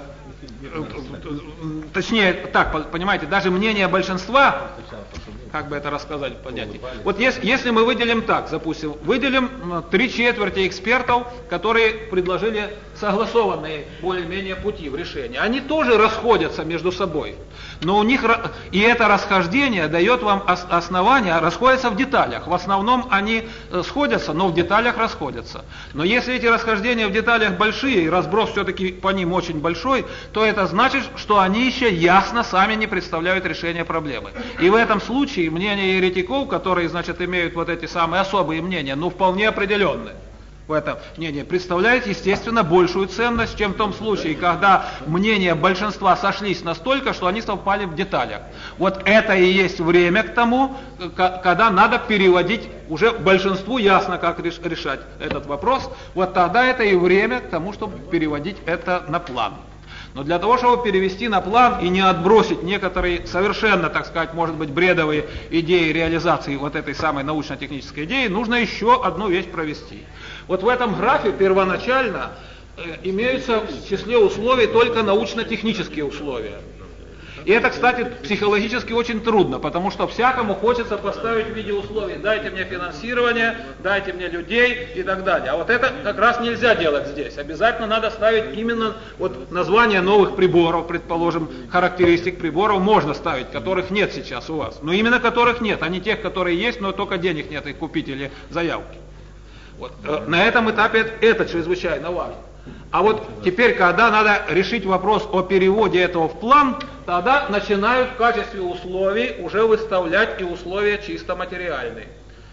B: точнее, так, понимаете, даже мнение большинства, как бы это рассказать, понятнее. Вот если мы выделим так, допустим, выделим 3/4 экспертов, которые предложили согласованные более-менее пути в решении. Они тоже расходятся между собой. Но у них, и это расхождение дает вам основание, расходятся в деталях. В основном они сходятся, но в деталях расходятся. Но если эти расхождения в деталях большие, и разброс все-таки по ним очень большой, то это значит, что они еще ясно сами не представляют решения проблемы. И в этом случае мнения еретиков, которые, значит, имеют вот эти самые особые мнения, вполне определенные в этом мнении, представляет, естественно, большую ценность, чем в том случае, когда мнения большинства сошлись настолько, что они совпали в деталях. Вот это и есть время к тому, когда надо переводить, уже большинству ясно, как решать этот вопрос, вот тогда это и время к тому, чтобы переводить это на план. Но для того, чтобы перевести на план и не отбросить некоторые совершенно, так сказать, может быть, бредовые идеи реализации вот этой самой научно-технической идеи, нужно еще одну вещь провести. Вот в этом графе первоначально имеются в числе условий только научно-технические условия. И это, кстати, психологически очень трудно, потому что всякому хочется поставить в виде условий: дайте мне финансирование, дайте мне людей и так далее. А вот это как раз нельзя делать здесь. Обязательно надо ставить именно вот название новых приборов, предположим, характеристик приборов можно ставить, которых нет сейчас у вас. Но именно которых нет, а не тех, которые есть, но только денег нет их купить или заявки. Вот. На этом этапе это чрезвычайно важно. А вот теперь, когда надо решить вопрос о переводе этого в план, тогда начинают в качестве условий уже выставлять и условия чисто материальные.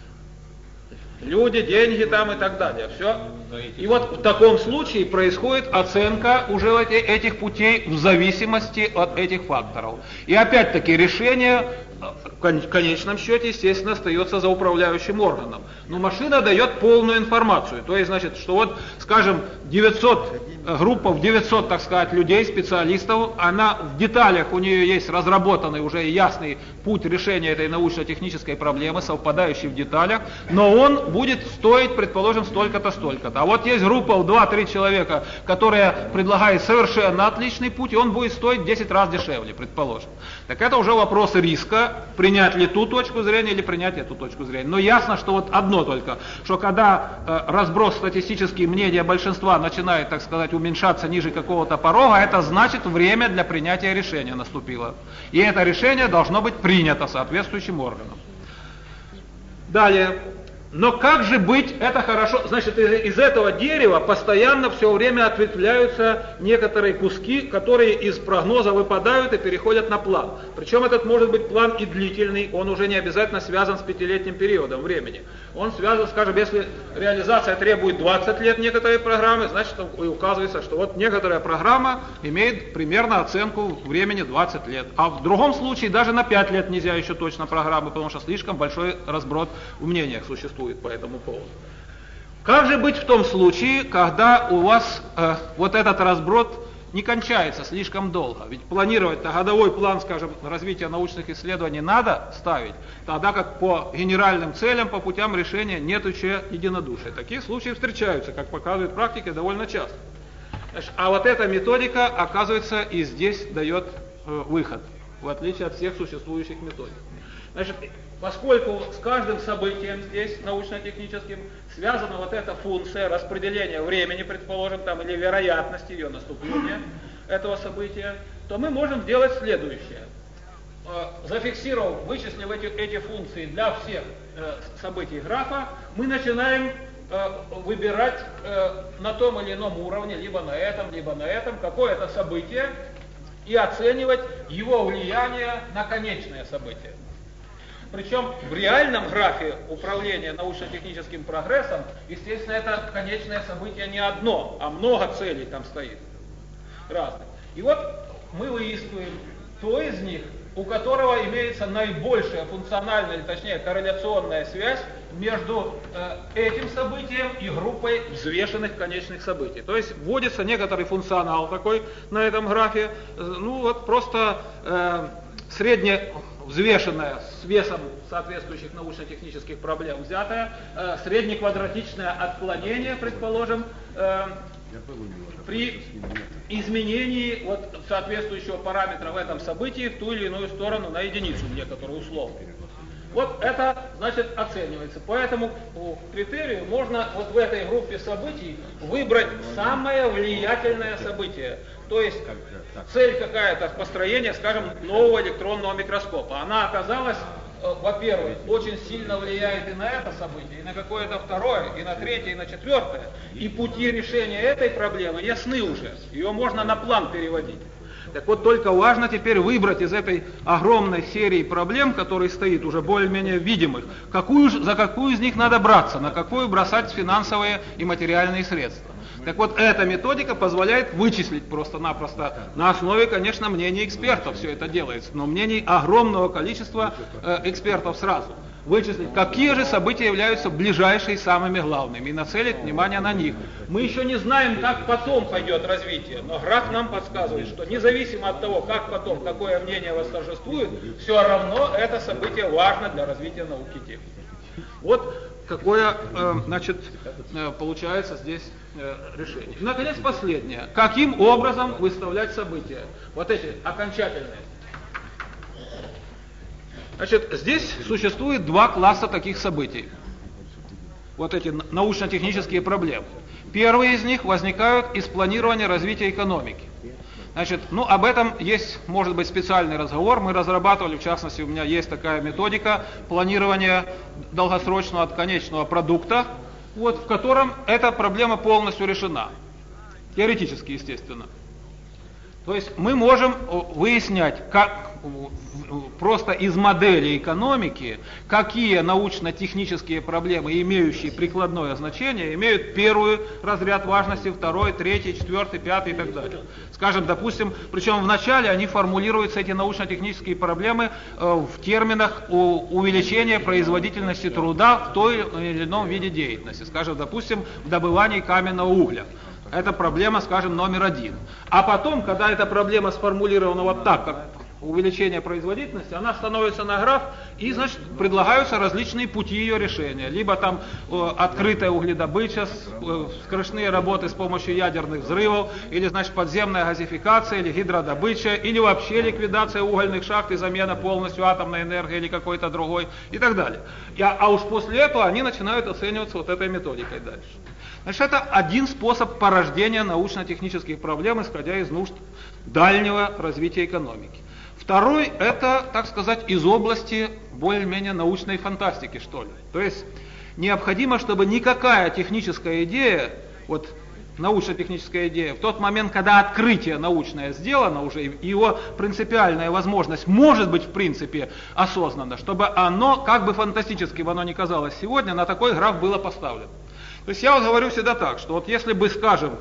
B: Люди, деньги там и так далее. Все. И вот в таком случае происходит оценка уже этих путей в зависимости от этих факторов. И опять-таки решение в конечном счете, естественно, остается за управляющим органом. Но машина дает полную информацию. То есть, значит, что вот, скажем, 900 группа, 900, так сказать, людей, специалистов, она в деталях, у нее есть разработанный уже ясный путь решения этой научно-технической проблемы, совпадающий в деталях, но он будет стоить, предположим, столько-то, столько-то. А вот есть группа в 2-3 человека, которая предлагает совершенно отличный путь, и он будет стоить 10 раз дешевле, предположим. Так это уже вопрос риска, принять ли ту точку зрения или принять эту точку зрения. Но ясно, что вот одно только, что когда разброс статистических мнений большинства начинает, так сказать, уменьшаться ниже какого-то порога, это значит, время для принятия решения наступило. И это решение должно быть принято соответствующим органом. Далее. Но как же быть, это хорошо, значит, из этого дерева постоянно все время ответвляются некоторые куски, которые из прогноза выпадают и переходят на план. Причем этот может быть план и длительный, он уже не обязательно связан с 5-летним периодом времени. Он связан, скажем, если реализация требует 20 лет некоторой программы, значит, указывается, что вот некоторая программа имеет примерно оценку времени 20 лет. А в другом случае даже на 5 лет нельзя еще точно программы, потому что слишком большой разброд в мнениях существует по этому поводу. Как же быть в том случае, когда у вас вот этот разброд не кончается слишком долго? Ведь планировать-то годовой план, скажем, развития научных исследований надо ставить, тогда как по генеральным целям, по путям решения нет еще единодушия. Такие случаи встречаются, как показывает практика, довольно часто. Значит, а вот эта методика, оказывается, и здесь дает выход, в отличие от всех существующих методик. Значит, поскольку с каждым событием здесь, научно-техническим, связана вот эта функция распределения времени, предположим, там, или вероятности ее наступления этого события, то мы можем сделать следующее. Зафиксировав, вычислив эти функции для всех событий графа, мы начинаем выбирать на том или ином уровне, либо на этом, какое-то событие, и оценивать его влияние на конечное событие. Причем в реальном графе управления научно-техническим прогрессом, естественно, это конечное событие не одно, а много целей там стоит, разных. И вот мы выискиваем то из них, у которого имеется наибольшая функциональная, или точнее корреляционная связь между этим событием и группой взвешенных конечных событий. То есть вводится некоторый функционал такой на этом графе, ну вот просто средневзвешенное с весом соответствующих научно-технических проблем взятое, среднеквадратичное отклонение, предположим, при изменении вот соответствующего параметра в этом событии в ту или иную сторону на единицу некоторую условно. Вот это, значит, оценивается. По этому критерию можно вот в этой группе событий выбрать самое влиятельное событие. То есть цель какая-то построения, скажем, нового электронного микроскопа. Она оказалась, во-первых, очень сильно влияет и на это событие, и на какое-то второе, и на третье, и на четвертое. И пути решения этой проблемы ясны уже. Ее можно на план переводить. Так вот, только важно теперь выбрать из этой огромной серии проблем, которые стоит уже более-менее видимых, за какую из них надо браться, на какую бросать финансовые и материальные средства. Так вот, эта методика позволяет вычислить просто-напросто, на основе, конечно, мнений экспертов все это делается, но мнений огромного количества экспертов сразу. Вычислить, какие же события являются ближайшими и самыми главными, и нацелить внимание на них. Мы еще не знаем, как потом пойдет развитие, но граф нам подсказывает, что независимо от того, как потом, какое мнение восторжествует, все равно это событие важно для развития науки и техники. Вот какое, значит, получается здесь решение. И, наконец, последнее. Каким образом выставлять события? Вот эти окончательные. Значит, здесь существует два класса таких событий. Вот эти научно-технические проблемы. Первые из них возникают из планирования развития экономики. Значит, об этом есть, может быть, специальный разговор. Мы разрабатывали, в частности, у меня есть такая методика планирования долгосрочного от конечного продукта, в котором эта проблема полностью решена. Теоретически, естественно. То есть мы можем выяснять, как просто из модели экономики, какие научно-технические проблемы, имеющие прикладное значение, имеют первый разряд важности, второй, третий, четвертый, пятый и так далее. Скажем, допустим, причем вначале они формулируются, эти научно-технические проблемы, в терминах увеличения производительности труда в той или ином виде деятельности. Скажем, допустим, в добывании каменного угля. Это проблема, скажем, номер один. А потом, когда эта проблема сформулирована вот так, как увеличение производительности, она становится на граф, и, значит, предлагаются различные пути ее решения. Либо там открытая угледобыча, скоростные работы с помощью ядерных взрывов, или, значит, подземная газификация, или гидродобыча, или вообще ликвидация угольных шахт и замена полностью атомной энергии или какой-то другой, и так далее. А уж после этого они начинают оцениваться вот этой методикой дальше. Значит, это один способ порождения научно-технических проблем, исходя из нужд дальнего развития экономики. Второй – это, так сказать, из области более-менее научной фантастики, что ли. То есть необходимо, чтобы никакая техническая идея, научно-техническая идея, в тот момент, когда открытие научное сделано уже, его принципиальная возможность может быть в принципе осознанно, чтобы оно, как бы фантастически оно ни казалось сегодня, на такой граф было поставлено. То есть я говорю всегда так, что если бы, скажем,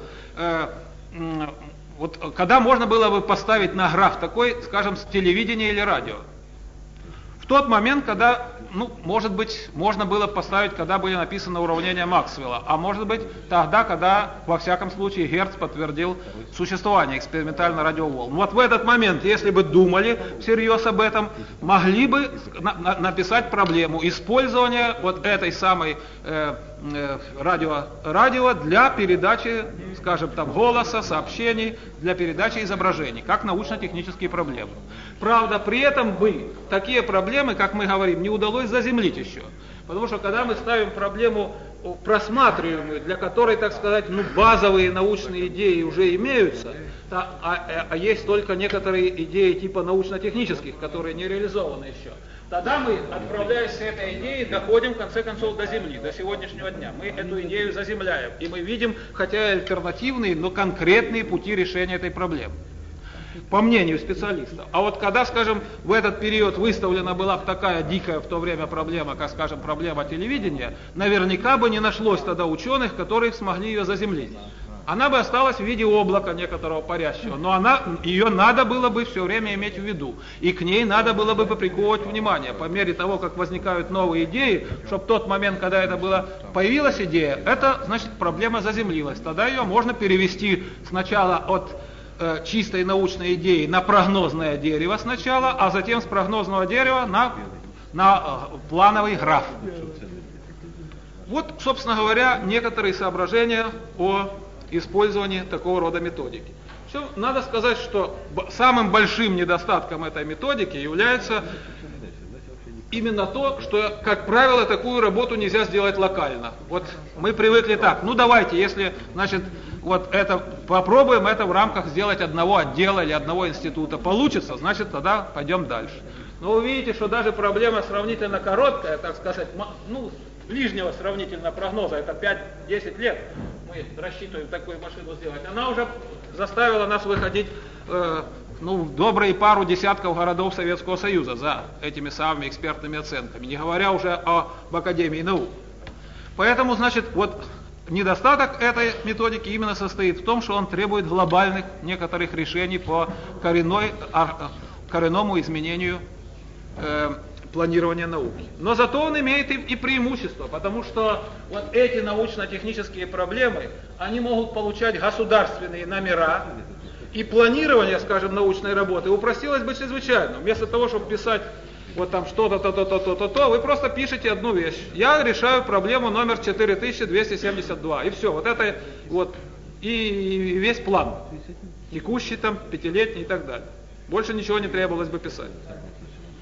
B: когда можно было бы поставить на граф такой, скажем, с телевидения или радио? В тот момент, когда, может быть, можно было поставить, когда были написаны уравнения Максвелла, а может быть, тогда, когда, во всяком случае, Герц подтвердил существование экспериментальной радиоволн. Вот в этот момент, если бы думали всерьез об этом, могли бы написать проблему использования вот этой самой радио для передачи, скажем, голоса, сообщений, для передачи изображений, как научно-технические проблемы. Правда, при этом такие проблемы, как мы говорим, не удалось заземлить еще. Потому что когда мы ставим проблему просматриваемую, для которой, так сказать, базовые научные идеи уже имеются, а есть только некоторые идеи типа научно-технических, которые не реализованы еще, тогда мы, отправляясь с этой идеей, доходим в конце концов до Земли, до сегодняшнего дня. Мы эту идею заземляем, и мы видим, хотя и альтернативные, но конкретные пути решения этой проблемы. По мнению специалистов. А вот когда, скажем, в этот период выставлена была такая дикая в то время проблема, как, скажем, проблема телевидения, наверняка бы не нашлось тогда ученых, которые смогли ее заземлить. Она бы осталась в виде облака некоторого парящего, но ее надо было бы все время иметь в виду. И к ней надо было бы приковывать внимание. По мере того, как возникают новые идеи, чтобы в тот момент, когда появилась идея, это, значит, проблема заземлилась. Тогда ее можно перевести сначала от чистой научной идеи на прогнозное дерево сначала, а затем с прогнозного дерева на плановый граф. Вот, собственно говоря, некоторые соображения о использовании такого рода методики. Все, надо сказать, что самым большим недостатком этой методики является именно то, что, как правило, такую работу нельзя сделать локально. Вот мы привыкли так, давайте, если, значит, попробуем это в рамках сделать одного отдела или одного института. Получится, значит, тогда пойдем дальше. Но вы видите, что даже проблема сравнительно короткая, так сказать, ближнего сравнительно прогноза, это 5-10 лет, мы рассчитываем такую машину сделать, она уже заставила нас выходить добрые пару десятков городов Советского Союза за этими самыми экспертными оценками, не говоря уже об Академии наук. Поэтому, значит, недостаток этой методики именно состоит в том, что он требует глобальных некоторых решений по коренному изменению планирования науки. Но зато он имеет и преимущество, потому что эти научно-технические проблемы, они могут получать государственные номера, и планирование, скажем, научной работы упростилось бы чрезвычайно. Вместо того, чтобы писать что-то, то, вы просто пишете одну вещь. Я решаю проблему номер 4272. И все. Это и весь план. Текущий, 5-летний и так далее. Больше ничего не требовалось бы писать.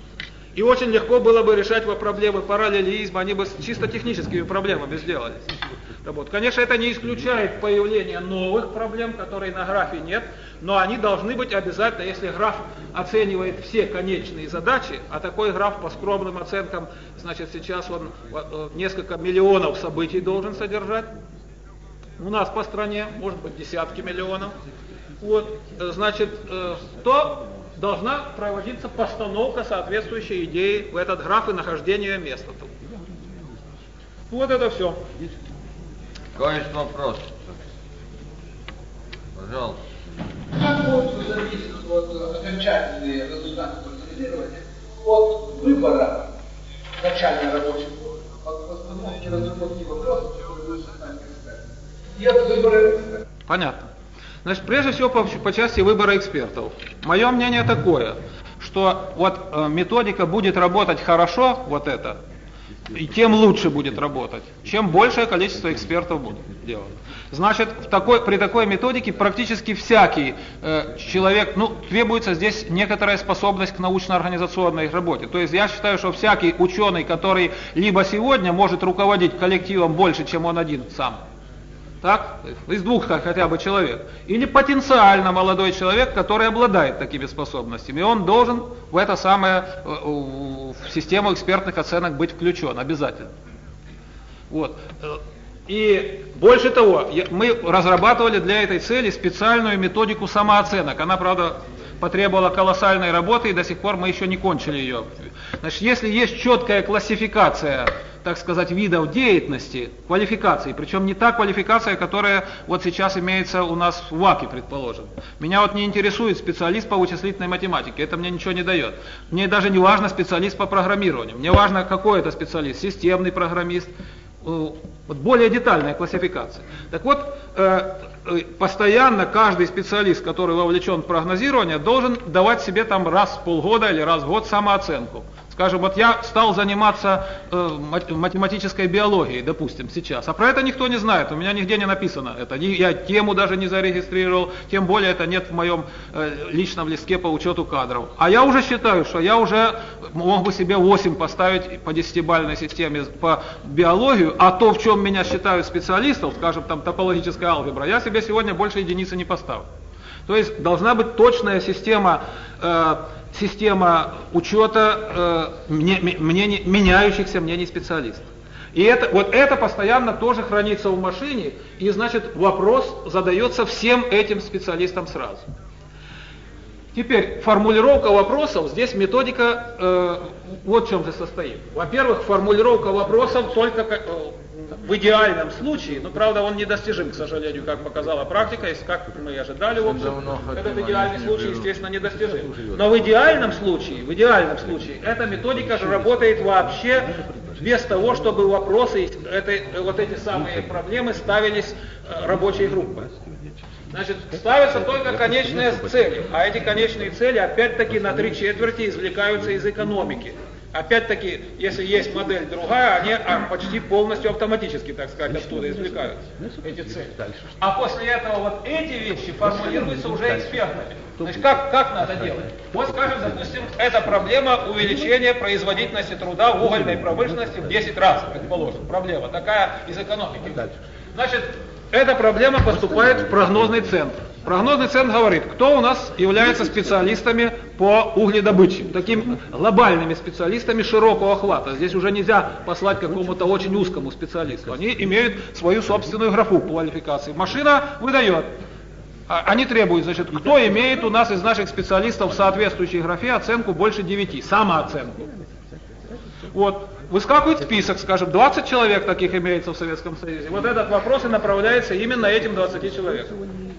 B: И очень легко было бы решать проблемы параллелизма, они бы с чисто техническими проблемами сделались. Вот. Конечно, это не исключает появление новых проблем, которые на графе нет, но они должны быть обязательно, если граф оценивает все конечные задачи, а такой граф по скромным оценкам, значит, сейчас он несколько миллионов событий должен содержать. У нас по стране, может быть, десятки миллионов. Вот, значит, то должна проводиться постановка соответствующей идеи в этот граф и нахождение места тут. Вот это все.
A: Есть вопрос? Пожалуйста.
C: Как будут зависеть окончательные результаты консолидирования от выбора начальной рабочей группы, от постановки разработки вопросов, которые будут создать эксперты, и от выбора экспертов?
B: Понятно. Значит, прежде всего по части выбора экспертов. Мое мнение такое, что вот методика будет работать хорошо, вот это, и тем лучше будет работать, чем большее количество экспертов будет делать. Значит, при такой методике практически всякий человек, требуется здесь некоторая способность к научно-организационной работе. То есть я считаю, что всякий ученый, который либо сегодня может руководить коллективом больше, чем он один сам, так, из двух хотя бы человек, или потенциально молодой человек, который обладает такими способностями, и он должен в это самое, в систему экспертных оценок быть включен обязательно. Вот. И больше того, мы разрабатывали для этой цели специальную методику самооценок. Она, правда, потребовала колоссальной работы, и до сих пор мы еще не кончили ее. Значит, если есть четкая классификация, так сказать, видов деятельности, квалификации, причем не та квалификация, которая вот сейчас имеется у нас в ВАКе, предположим. Меня вот не интересует специалист по вычислительной математике, это мне ничего не дает. Мне даже не важно специалист по программированию, мне важно, какой это специалист, системный программист, вот более детальная классификация. Так вот, постоянно каждый специалист, который вовлечен в прогнозирование, должен давать себе там раз в полгода или раз в год самооценку. Скажем, вот я стал заниматься математической биологией, допустим, сейчас, а про это никто не знает, у меня нигде не написано это, я тему даже не зарегистрировал, тем более это нет в моем личном листке по учету кадров. А я уже считаю, что я уже мог бы себе 8 поставить по 10-бальной системе по биологию, а то, в чем меня считают специалистов, скажем, там топологическая алгебра, я себе сегодня больше единицы не поставлю. То есть должна быть точная система учета меняющихся мнений специалистов. И это постоянно тоже хранится в машине, и значит вопрос задается всем этим специалистам сразу. Теперь формулировка вопросов, здесь методика вот в чем же состоит. Во-первых, формулировка вопросов только в идеальном случае, но правда он недостижим, к сожалению, как показала практика, если как мы и ожидали, в общем, этот идеальный случай, естественно, недостижим. Но в идеальном случае эта методика же работает вообще без того, чтобы вопросы, вот эти самые проблемы ставились рабочей группой. Значит, ставятся только конечные цели, а эти конечные цели опять-таки на 3/4 извлекаются из экономики. Опять-таки, если есть модель другая, они почти полностью автоматически, так сказать, оттуда извлекаются, эти цели. А после этого вот эти вещи формулируются уже экспертами. Значит, как надо делать? Вот, скажем, допустим, это проблема увеличения производительности труда в угольной промышленности в 10 раз, предположим. Проблема такая из экономики. Значит, эта проблема поступает в прогнозный центр. Прогнозный центр говорит, кто у нас является специалистами по угледобыче, такими глобальными специалистами широкого охвата. Здесь уже нельзя послать какому-то очень узкому специалисту. Они имеют свою собственную графу квалификации. Машина выдает. Они требуют, значит, кто имеет у нас из наших специалистов в соответствующей графе оценку больше 9, самооценку. Вот. Выскакивает список, скажем, 20 человек таких имеется в Советском Союзе. Вот этот вопрос и направляется именно этим 20 человекам.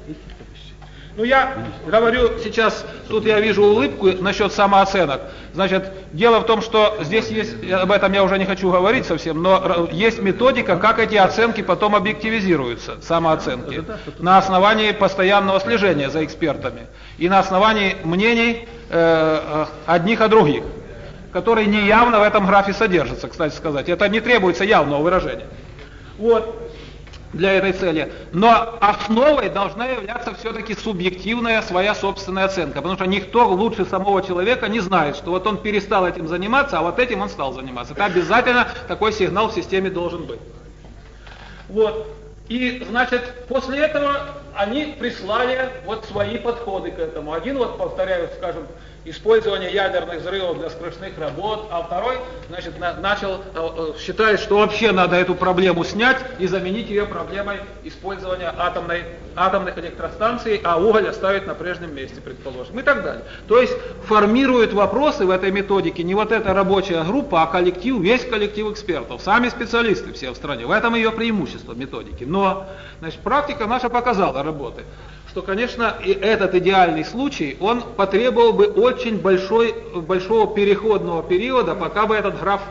B: Я говорю сейчас, тут я вижу улыбку насчет самооценок. Значит, дело в том, что здесь есть, об этом я уже не хочу говорить совсем, но есть методика, как эти оценки потом объективизируются, самооценки, на основании постоянного слежения за экспертами и на основании мнений одних о других, которые неявно в этом графе содержатся, кстати сказать. Это не требуется явного выражения. Вот. для этой цели, но основой должна являться все-таки субъективная своя собственная оценка, потому что никто лучше самого человека не знает, что вот он перестал этим заниматься, а вот этим он стал заниматься. Это обязательно такой сигнал в системе должен быть. Вот. И, значит, после этого они прислали вот свои подходы к этому. Один, вот повторяю, скажем, использование ядерных взрывов для скоростных работ, а второй, значит, считает, что вообще надо эту проблему снять и заменить ее проблемой использования атомных электростанций, а уголь оставить на прежнем месте, предположим, и так далее. То есть формируют вопросы в этой методике не вот эта рабочая группа, а коллектив, весь коллектив экспертов, сами специалисты все в стране. В этом ее преимущество методики. Но, значит, практика наша показала работы, что, конечно, и этот идеальный случай, он потребовал бы очень большого переходного периода, пока бы этот граф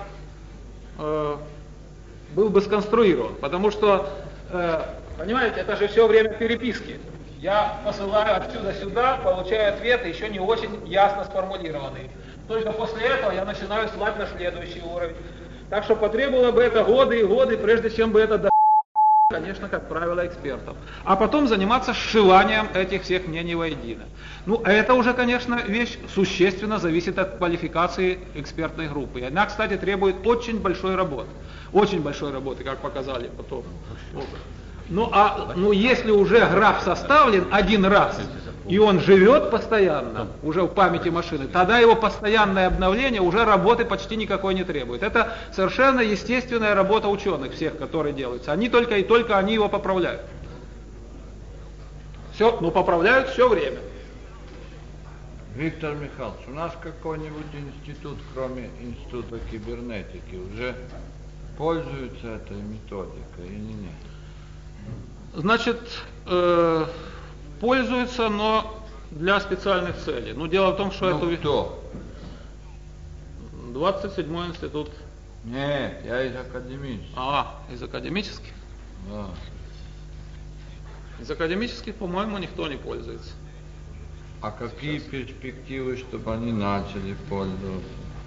B: был бы сконструирован. Потому что, понимаете, это же все время переписки. Я посылаю отсюда сюда, получаю ответы, еще не очень ясно сформулированные. Только после этого я начинаю слать на следующий уровень. Так что потребовало бы это годы и годы, прежде чем бы это конечно, как правило, экспертов. А потом заниматься сшиванием этих всех мнений воедино. Ну, это уже, конечно, вещь существенно зависит от квалификации экспертной группы. И она, кстати, требует очень большой работы, как показали потом. Ну, если уже граф составлен один раз, и он живет постоянно, уже в памяти машины, тогда его постоянное обновление уже работы почти никакой не требует. Это совершенно естественная работа ученых всех, которые делаются. Они только они его поправляют. Все, поправляют все время.
A: Виктор Михайлович, у нас какой-нибудь институт, кроме института кибернетики, уже пользуется этой методикой или нет?
B: Значит, пользуется, но для специальных целей. Но дело в том, что это...
A: Кто?
B: 27-й институт.
A: Нет, я из академических.
B: Из академических?
A: Да.
B: Из академических, по-моему, никто не пользуется.
A: А какие перспективы, чтобы они начали пользоваться?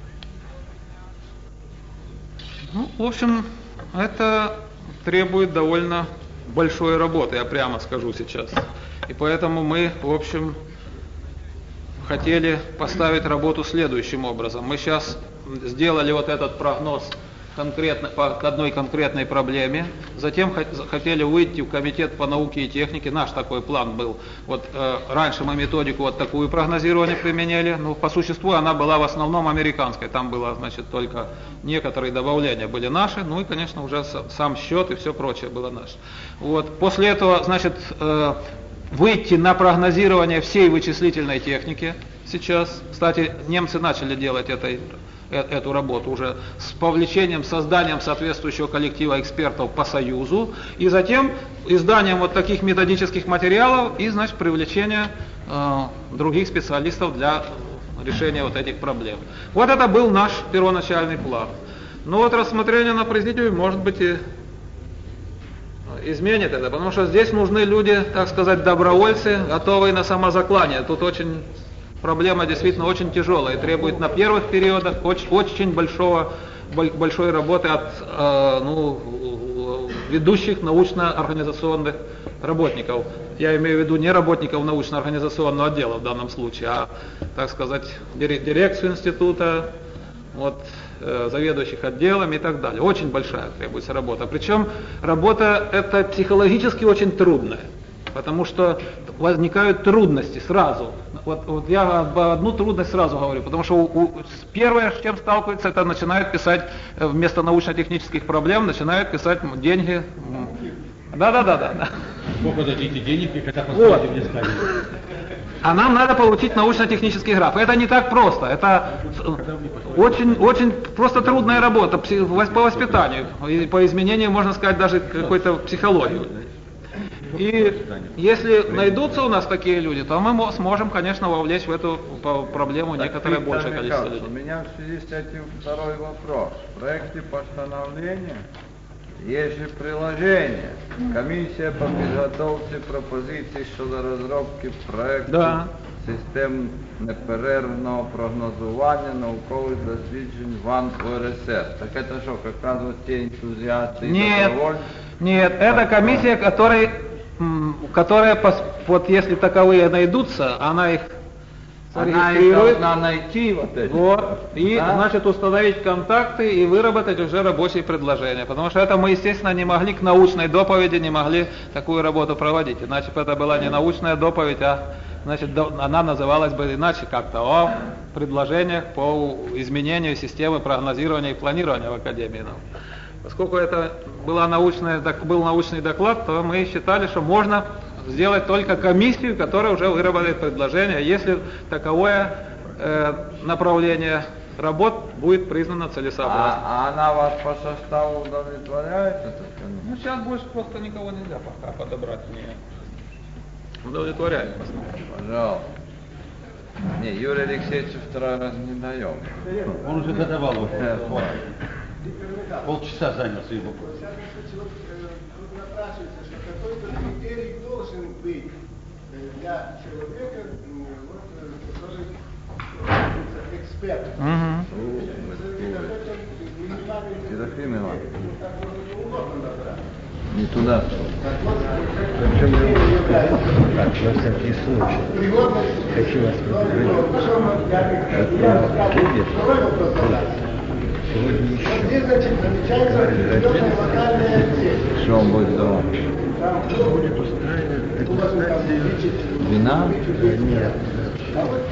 B: Ну, в общем, это требует довольно большой работы, я прямо скажу сейчас. И поэтому мы, в общем, хотели поставить работу следующим образом. Мы сейчас сделали вот этот прогноз конкретно по одной конкретной проблеме, затем хотели выйти в комитет по науке и технике, наш такой план был. Вот раньше мы методику вот такую прогнозирования применяли, но по существу она была в основном американской, там было, значит, только некоторые добавления были наши, ну и, конечно, уже сам счет и все прочее было наше. Вот. После этого, значит, выйти на прогнозирование всей вычислительной техники сейчас. Кстати, немцы начали делать эту работу уже с повлечением, созданием соответствующего коллектива экспертов по Союзу, и затем изданием вот таких методических материалов и, значит, привлечение других специалистов для решения вот этих проблем. Вот это был наш первоначальный план. Но вот рассмотрение на президиуме, может быть, и изменит это, потому что здесь нужны люди, так сказать, добровольцы, готовые на самозаклание. Тут проблема действительно очень тяжелая и требует на первых периодах очень большой работы от ведущих научно-организационных работников. Я имею в виду не работников научно-организационного отдела в данном случае, а, так сказать, дирекцию института, заведующих отделами и так далее. Очень большая требуется работа. Причем работа эта психологически очень трудная, потому что возникают трудности сразу. Вот я одну трудность сразу говорю, потому что первое, с чем сталкиваются, это начинают писать вместо научно-технических проблем, начинают писать деньги. Да.
D: Сколько дадите денег, и когда посмотрите мне скажете.
B: А нам надо получить научно-технический граф. Это не так просто. Это очень просто трудная работа по воспитанию. И по изменению, можно сказать, даже какой-то психологии. И если найдутся у нас такие люди, то мы сможем, конечно, вовлечь в эту проблему некоторое большее количество людей.
A: У меня в связи с этим второй вопрос. В проекте постановления есть же приложение. Комиссия по подготовке пропозиций щодо разработки проекта систем неперервного прогнозування наукових досліджень ВАН УРСР. Так это что, как раз вот те энтузиасты и
B: Нет,
A: добровольцы?
B: нет, это комиссия, которая, вот если таковые найдутся, она их
A: Она их
B: зарегистрирует,
A: должна найти вот эти.
B: вот, и,
A: Да?
B: значит, установить контакты и выработать уже рабочие предложения. Потому что это мы, естественно, не могли к научной доповеди, не могли такую работу проводить. Иначе бы это была не научная доповедь, а, значит, она называлась бы иначе как-то о предложениях по изменению системы прогнозирования и планирования в Академии наук. Поскольку это был научный доклад, то мы считали, что можно сделать только комиссию, которая уже выработает предложение, если таковое направление работ будет признано целесообразным.
A: А она вас по составу удовлетворяет? Этот комиссия?
B: Ну, сейчас больше просто никого нельзя пока подобрать. Не удовлетворяет.
A: Пожалуйста. Не, Юрий Алексеевич второй раз не даем.
D: Он уже задавал вопрос.
A: Вот.
D: Полчаса занял своим вопросом.
C: Напрашивается, что какой-то критерий должен быть для человека, который эксперт.
A: Серафим Иванович. Не туда.
E: Так, на всякий случай, хочу вас предупредить. Сегодня еще.
C: Здесь, значит, намечается определенная локальная цель.
A: Что он будет давать?
E: Будет устраивать дегустацию
A: Вина?
E: нет.
C: А вот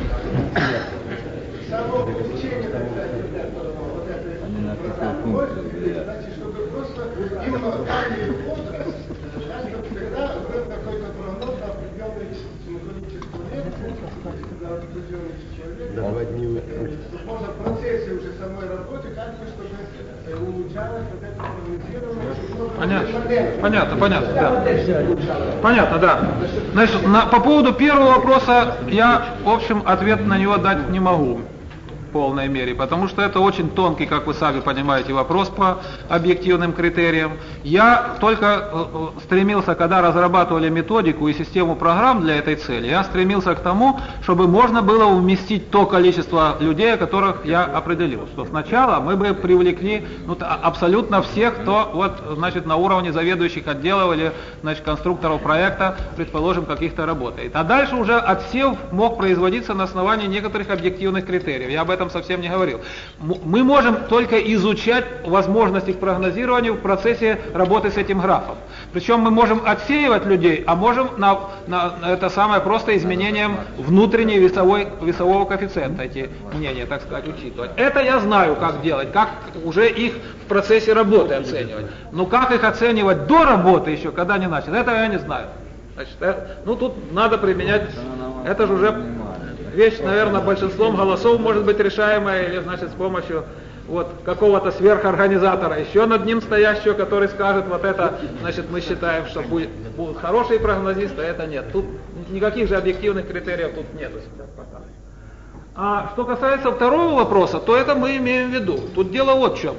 C: само увеличение, вот этой
A: Они на какую
C: процентной
A: функцию
C: площади,
A: влияют?
C: значит, чтобы просто именно локальный возраст, значит, всегда был какой-то прогноз на определенное количество лет, на определенный человек.
E: На 2 дня.
C: Можно в процессе уже самой работы как-то, чтобы улучшалось вот это прогнозирование.
B: Понятно, да. Понятно, да. Значит, по поводу первого вопроса я, в общем, ответ на него дать не могу в полной мере, потому что это очень тонкий, как вы сами понимаете, вопрос по объективным критериям. Я только стремился, когда разрабатывали методику и систему программ для этой цели, я стремился к тому, чтобы можно было уместить то количество людей, которых я определил. Что сначала мы бы привлекли абсолютно всех, кто вот, значит, на уровне заведующих отделов или, значит, конструкторов проекта, предположим, каких-то работает. А дальше уже отсев мог производиться на основании некоторых объективных критериев. Я об этом совсем не говорил. Мы можем только изучать возможности к прогнозированию в процессе работы с этим графом. Причем мы можем отсеивать людей, а можем это самое просто изменением внутреннего весового коэффициента эти мнения, так сказать, учитывать. Это я знаю, как делать, как уже их в процессе работы оценивать. Но как их оценивать до работы еще, когда не начали, этого я не знаю. Значит, тут надо применять, это же уже вещь, наверное, большинством голосов может быть решаемая, или, значит, с помощью вот какого-то сверхорганизатора, еще над ним стоящего, который скажет, вот это, значит, мы считаем, что будут хорошие прогнозисты, а это нет. Тут никаких же объективных критериев тут нету сейчас пока. А что касается второго вопроса, то это мы имеем в виду. Тут дело вот в чем.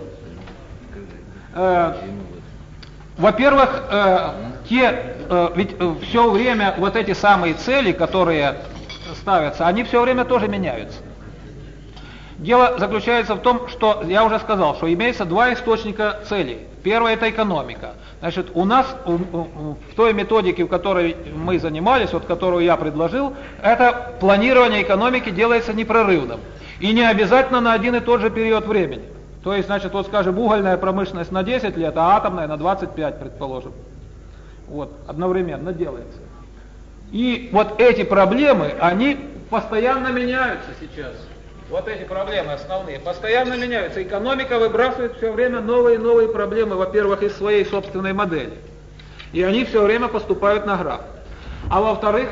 B: Во-первых, ведь все время вот эти самые цели, которые ставятся, они все время тоже меняются. Дело заключается в том, что я уже сказал, что имеется два источника целей. Первое — это экономика. Значит, у нас в той методике, в которой мы занимались, вот которую я предложил, это планирование экономики делается непрерывным. И не обязательно на один и тот же период времени. То есть, значит, вот скажем, угольная промышленность на 10 лет, а атомная на 25, предположим. Вот, одновременно делается. И вот эти проблемы, они постоянно меняются сейчас. Вот эти проблемы основные постоянно меняются. Экономика выбрасывает все время новые и новые проблемы, во-первых, из своей собственной модели. И они все время поступают на граф. А во-вторых,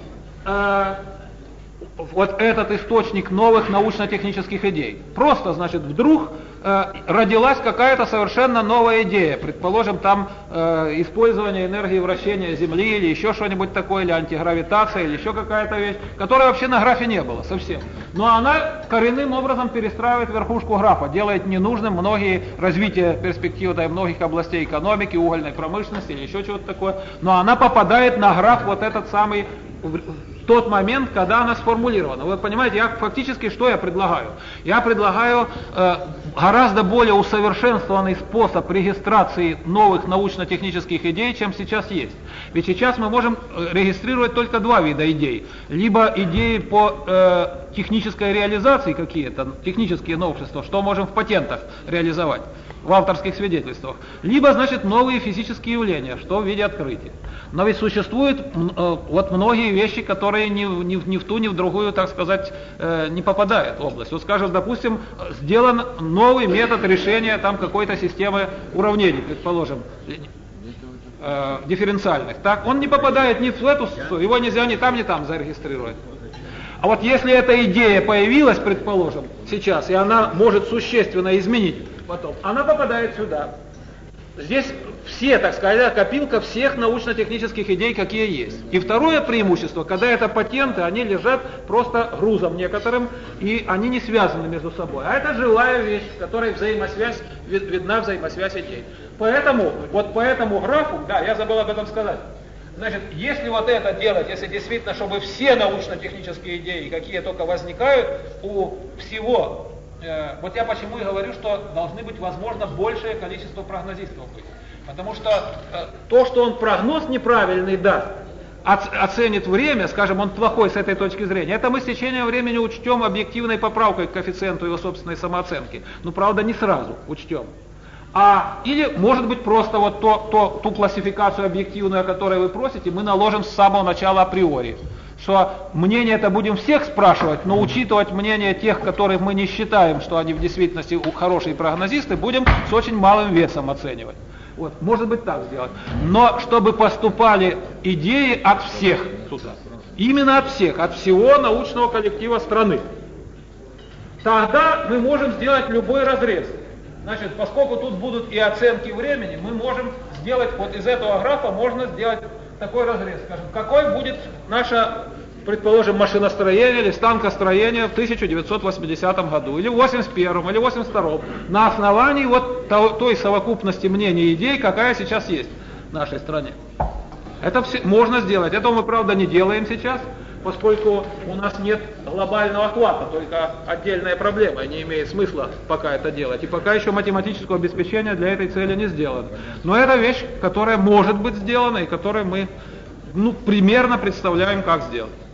B: вот этот источник новых научно-технических идей. Просто, значит, вдруг родилась какая-то совершенно новая идея. Предположим, там использование энергии вращения Земли или еще что-нибудь такое, или антигравитация, или еще какая-то вещь, которой вообще на графе не было совсем. Но она коренным образом перестраивает верхушку графа, делает ненужным многие развития перспектив для многих областей экономики, угольной промышленности или еще чего-то такое. Но она попадает на граф вот этот самый тот момент, когда она сформулирована. Вы понимаете, фактически что я предлагаю? Я предлагаю гораздо более усовершенствованный способ регистрации новых научно-технических идей, чем сейчас есть. Ведь сейчас мы можем регистрировать только два вида идей. Либо идеи по технической реализации какие-то, технические новшества, что можем в патентах реализовать, в авторских свидетельствах. Либо, значит, новые физические явления, что в виде открытия. Но ведь существуют вот многие вещи, которые ни в ту, ни в другую, так сказать, не попадают в область. Вот, скажем, допустим, сделан новый метод решения там какой-то системы уравнений, предположим, дифференциальных. Так, он не попадает ни в эту, его нельзя ни там зарегистрировать. А вот если эта идея появилась, предположим, сейчас, и она может существенно изменить потом, она попадает сюда. Здесь все, так сказать, копилка всех научно-технических идей, какие есть. И второе преимущество, когда это патенты, они лежат просто грузом некоторым, и они не связаны между собой. А это живая вещь, в которой видна взаимосвязь идей. Поэтому, вот по этому графу, да, я забыл об этом сказать. Значит, если вот это делать, если действительно, чтобы все научно-технические идеи, какие только возникают у всего, вот я почему и говорю, что должны быть, возможно, большее количество прогнозистов быть. Потому что то, что он прогноз неправильный даст, оценит время, скажем, он плохой с этой точки зрения, это мы с течением времени учтем объективной поправкой к коэффициенту его собственной самооценки. Но, правда, не сразу учтем. Или, может быть, просто вот ту классификацию объективную, о которой вы просите, мы наложим с самого начала априори. Что мнение это будем всех спрашивать, но учитывать мнение тех, которых мы не считаем, что они в действительности хорошие прогнозисты, будем с очень малым весом оценивать. Вот, может быть, так сделать. Но чтобы поступали идеи от всех сюда. Именно от всех, от всего научного коллектива страны. Тогда мы можем сделать любой разрез. Значит, поскольку тут будут и оценки времени, мы можем сделать, вот из этого графа можно сделать такой разрез, скажем, какой будет наше, предположим, машиностроение или станкостроение в 1980 году, или в 81 или 82 на основании вот той совокупности мнений и идей, какая сейчас есть в нашей стране. Это все можно сделать. Этого мы, правда, не делаем сейчас, поскольку у нас нет глобального охвата, только отдельная проблема, и не имеет смысла пока это делать. И пока еще математического обеспечения для этой цели не сделано. Но это вещь, которая может быть сделана, и которую мы примерно представляем, как сделать.